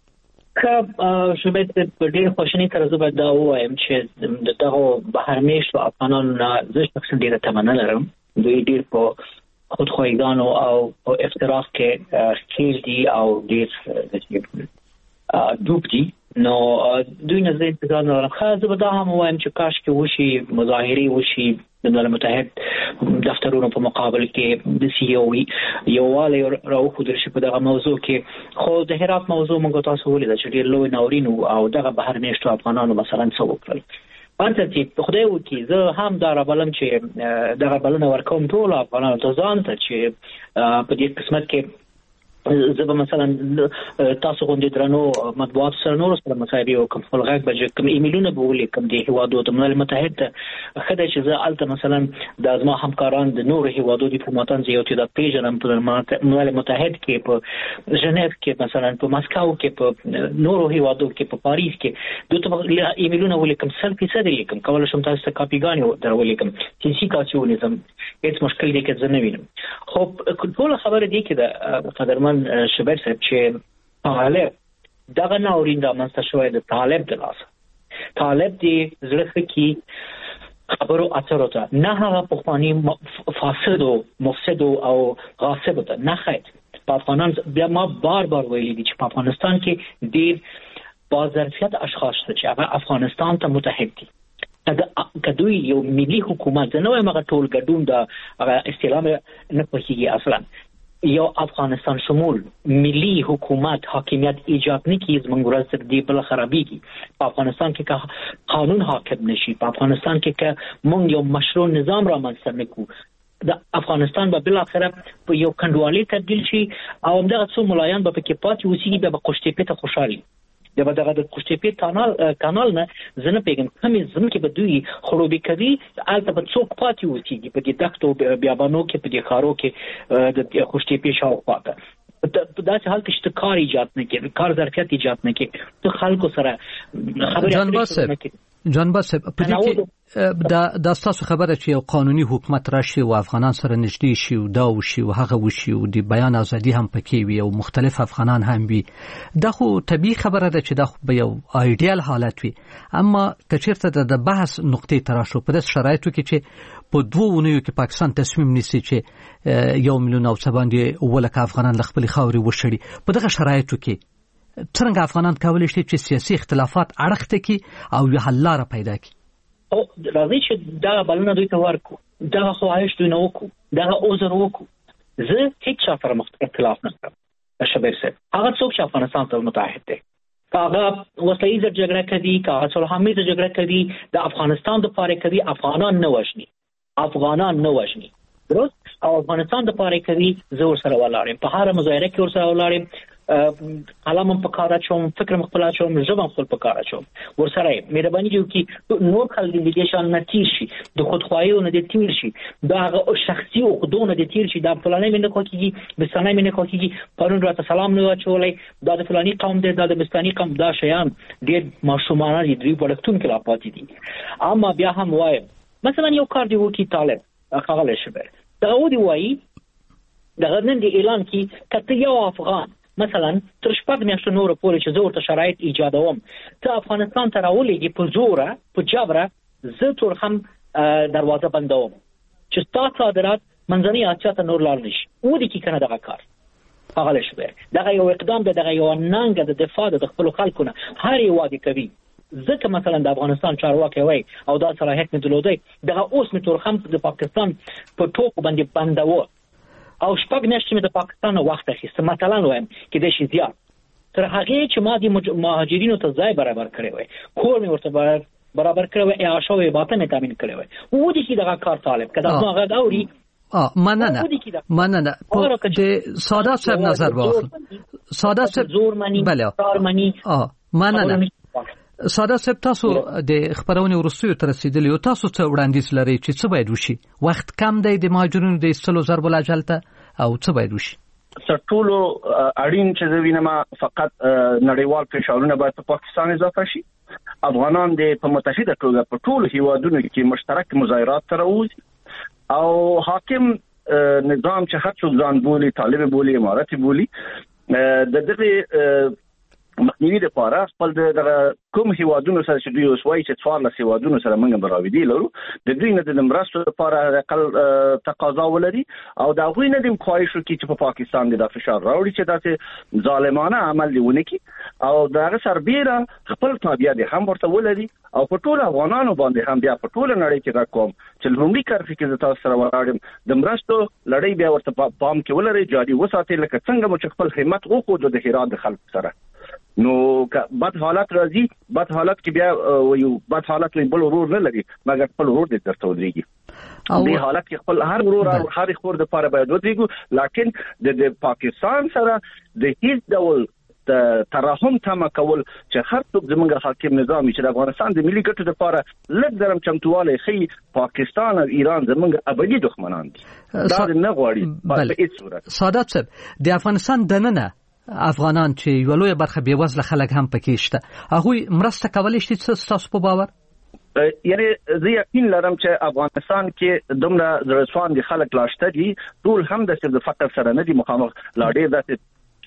که شوبې په ډېر خوشنۍ سره زه به دا ووایم چې د دغه بهرنیشتو افغانانو نه زه شخصا ډېره تمنا لرم، دوی ډېر په خودخواهیګانو او په افتراق کې ښکېل دي او ډېر ډوب دي، نو دوی نه زه انتظار نه لرم. ښه زه به دا هم ووایم چې کاشکې وشي مظاهرې وشي د ملل متحد دفترونو په مقابل کې د سی او یووالی راوښودل شي په دغه موضوع کې. خو د هرات موضوع موږ تاسو ولیده چې ډېر لوی ناورین او دغه بهرنیشتو افغانانو مثلا څه وکړل. پاتې چې خدای وکړي زه هم دا رابلم چې دغه بلنه ورکوم ټولو افغانانو ته ځان ته چې په دې قسمت کې زه به مثلا تاسو غونډې درنو مطبوعات سره نور سره مصاحبې وکړم، خپل غږ به کوم ایمیلونه به ولیکم د هیوادو ته ملل متحد ته، ښه دی چې زه هلته مثلا د زما همکاران د نورو هیوادو ډیپلوماتان زه یو تعداد پیژنم په ملل متحد کې، په ژنیف کې مثلا په مسکو کې، په نورو هیوادو کې، په پاریس کې، دوی ته ایمیلونه ولیکم، سل فیصد لیکم، کولی شم تاسو ته کاپیګانې در ولیکم، سیاسي کاسې ونیسم، هېڅ مشکل دی که زه نه وینم. خو ټوله خبره دی کې د قدرمن شبیر صاحب چې طالب دغه ناورین رامنځته شوی د طالب د لاسه طالب دې زړه خکې خبرو اترو ته، نه هغه پخوانی فاسد او مفسد او غاصب ته، نه خیر. په افغانان بیا ما بار بار ویلي دي چې په افغانستان کې ډېر با ظرفیت اشخاص چې هغه افغانستان ته متحد دي. که دوی یو ملي حکومت نه وایم هغه ټول ګډون د هغه اصطلاح نه پوهېږي اصلا، یو افغانستان شمول ملي حکومت حاکمیت ایجاد نه کړي زموږ ورځ تر دې بله خرابېږي. په افغانستان کې که قانون حاکم نشي، په افغانستان کې که موږ یو مشروع نظام رامنځته نه کړو، د افغانستان به بالاخره په یو کنډوالې تبدیل شي او همدغه څو ملایان به پکې پاتې اوسېږي، بیا به قوشتېپې ته خوشحال وي. بیا به دغه د قوشتېپې کانال کانال نه زه نه پوهېږم کومې ځمکې به دوی خړوبې کوي، هلته به څوک پاتې اوسېږي په دې دښتو بیابانو کې، په دې ښارو کې د قوشتېپې شاوخوا ته. په داسې حال کې چې ته کار ایجاد نه کړې، کار ظرفیت ایجاد نه کړې، ته خلکو سره خبرې اترې نه کړې. جان باسب په دې کې دا د تاسو خبره چې یو قانوني حکومت راشي او افغانان سره نږدې شي او دا وشي او هغه وشي او د بیان ازادي هم پکې وي او مختلف افغانان هم وي، دا خو طبيعي خبره ده چې دا خو به یو آیډیال حالت وي. اما کچیرته د بحث نقطې تراشو په داس شرایطو کې چې په دوه ونیو کې پاکستان تصمیم نیسي چې یو میلیون او څه باندې ولکه افغانان له خپل خاورې وشړي، په دغه شرایطو کې څنګه افغانان کولی شي چې سیاسي اختلافات اړخته کړي او یو حل لاره پیدا کړي؟ او راځي چې دا بلنه دوی ته ورکو، دا خواهش دوی نه وکړو، دا عذر وکړو. زه هیڅ چا سره اختلاف نه کوم. شبیر صاحب هغه څوک چې افغانستان ته متحد دی، هغه وسلې زر جګړه کوي، هغه صلحامي زر جګړه کوي، د افغانستان د پاره کوي، افغانان نه وژني، افغانان نه وژني درست، او افغانستان د پاره کوي. زه ورسره ولاړم، په هر مظاهره کې ورسره ولاړم، قلم په کار اچوم، فکر مخبل اچوم، ژبه خپل په کار اچوم ورسره. مهرباني وکړئ نور خلک دې شان نه تیر شي، د خودخواهیو نه دې تیر شي، دا شخصي عقدونه دې تیر شي، دا فلانه مې نه کوي، بستانه مې نه کوي، پرون راته سلام نه اچولای، دا د فلاني قوم دی، دا د بستاني قوم، دا شیان ډېر ماشومانه دي، دوی پړکتون کې لا پاتې دي. اما بیا هم وایم مثلا یو کار دی وکي طالب هغه شبر دا ودی وایي دا نن دی اعلان کی کته یو افغان مثلا تر شپږ میاشتو نور پورې چې زه ورته شرایط ایجادوم ته افغانستان ته راولېږي په زوره په جبره، زه تور هم دروازه بندوم چې تاسو صادرات منځنۍ اسیا ته نور لاړ نشي. ودی کی کنه دغه کار هغه شبر دغه یو اقدام د دغه یو ننګ د دفاع د خپل خلکو نه هر یو وادي کوي. ځکه مثلا د افغانستان چارواکي وای او دا صلاحیت نه درلودي، دغه اوس می تور هم د پاکستان په ټوپ باندې بنداوه او شپږ میاشتې مې د پاکستان وخت اخیسته. مثلا وایم کې د شي زیات تر هغه چې ما د مهاجرینو ته ځای برابر کړی وای، کور مې ورته برابر کړی وای، اعاشه وای باطن مې تامین کړی وای. و دې کې دغه کار طالب کدا ما هغه اوري اه مننه مننه په د ساده صاحب نظر واخل. ساده صاحب زور منی بله کار منی اه مننه ساده صاحب تاسو د خبرونه ورسوي تر رسیدلی او تاسو څه وړاندیز لري چې څه باید وشي؟ وخت کم دی د مهاجرینو د ایستلو ضرب الاجل ته او څه باید وشي؟ سرټولو اړین چې د وینما فقط نړیوال فشارونه باید په پاکستان اضافه شي. افغانان د په متحده توګه په ټولو هیوادونو کې مشترک مظاهرات تر اوسه او حاکم نظام چې هر څو ځان بولی طالب بولی اماراتي بولی د دغه مخنیوي لپاره خپل د کوم هیوادونو سره چې دوی اوسوي چې څوارلس هیوادونو سره موږ براویدي لرو د دوی نه د مرستو لپاره اقل تقاضا ولري او دا غوي نه د خواهش وکړي چې په پاکستان د فشار راوړي چې داسې ظالمانه عمل دیونه کی او دا سربېره خپل تابعیت هم ورته ولري او په ټول افغانانو باندې هم بیا په ټول نړۍ کې راکوم چې لومړی کار فکر د تاسو سره ولاړم د مرستو لړۍ بیا ورته پام کې ولري جاري وساتي لکه څنګه مو خپل همت وکړو د هرات د خلک سره. نو بد حالت راځي، بد حالت کې بیا ویو بد حالت وي بل ورور نه لري مګر خپل ورور دې درته ودرېږي. دې حالت کې خپل هر ورور او هر خور د لپاره باید ودرېږو، لکن د پاکستان سره د هیڅ ډول ترحم تم کول چې هر څوک زمونږ حاکم نظام چې د افغانستان د ملي ګټو لپاره لږ درم چمتواله خي پاکستان او ایران زمونږ ابدي دښمنان دي. دا نه غواړي په هیڅ صورت. سادات صاحب د افغانستان دننه افغانان چې یو لوی برخه بې وزله خلک هم پکې شته، هغه مرسته کولی شي چې تاسو په باور؟ یعنی زه یقین لرم چې افغانستان کې دومره زړسوان دي خلک لاشته دي، ټول هم د فقر سره نه دي مخامخ، لا ډېر داسې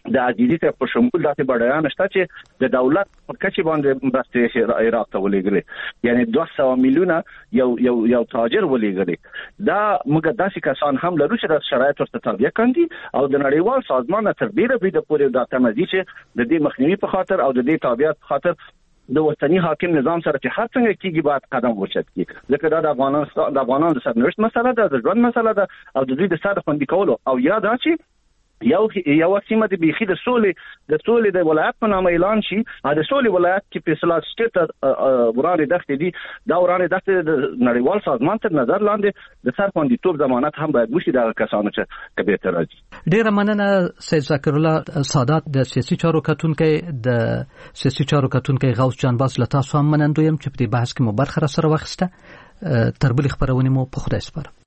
د عزیزي ته په شمول داسې بډایان شته چې د دولت په کچې باندې مرستې عراق ته ولېږلې، یعنی دوه سوه میلیونه یو یو یو تاجر ولېږلې. دا موږ داسې کسان هم لرو چې د شرایطو ورته تابع کاندي او د نړیوال سازمان تر ډیره بریده پورې دا تمځي چې د دې مخنیوي په خاطر او د دې تابعیت په خاطر د وطني حاکم نظام سره چې هر څنګه کیږي باید قدم واخیستل کیږي، ځکه دا د افغانستان د افغانانو د سرنوشت مسله ده، د ژوند مسله ده او د دوی د ساده خوندي کولو او یا دا چې یو یو سیمه د بيخي د سولې د سولې د ولایت په نامه اعلان شي. د سولې ولایت کې فیصله سټیټ ورانه دښتې دي، دا ورانه دښتې د نړیوال سازمان تر نظر لاندې د سر خوندیتوب ضمانت هم باید وشي د کسانو چې کبه تر راځي. ډیره مننه سید ذکر الله سادات د سیاسي چارو کتونکو د سیاسي چارو کتونکو غوث جان باز لتا سو هم منندویم چې په دې بحث کې مو برخه سره واخیسته. تر بل خبرونه مو په خدای سپارم.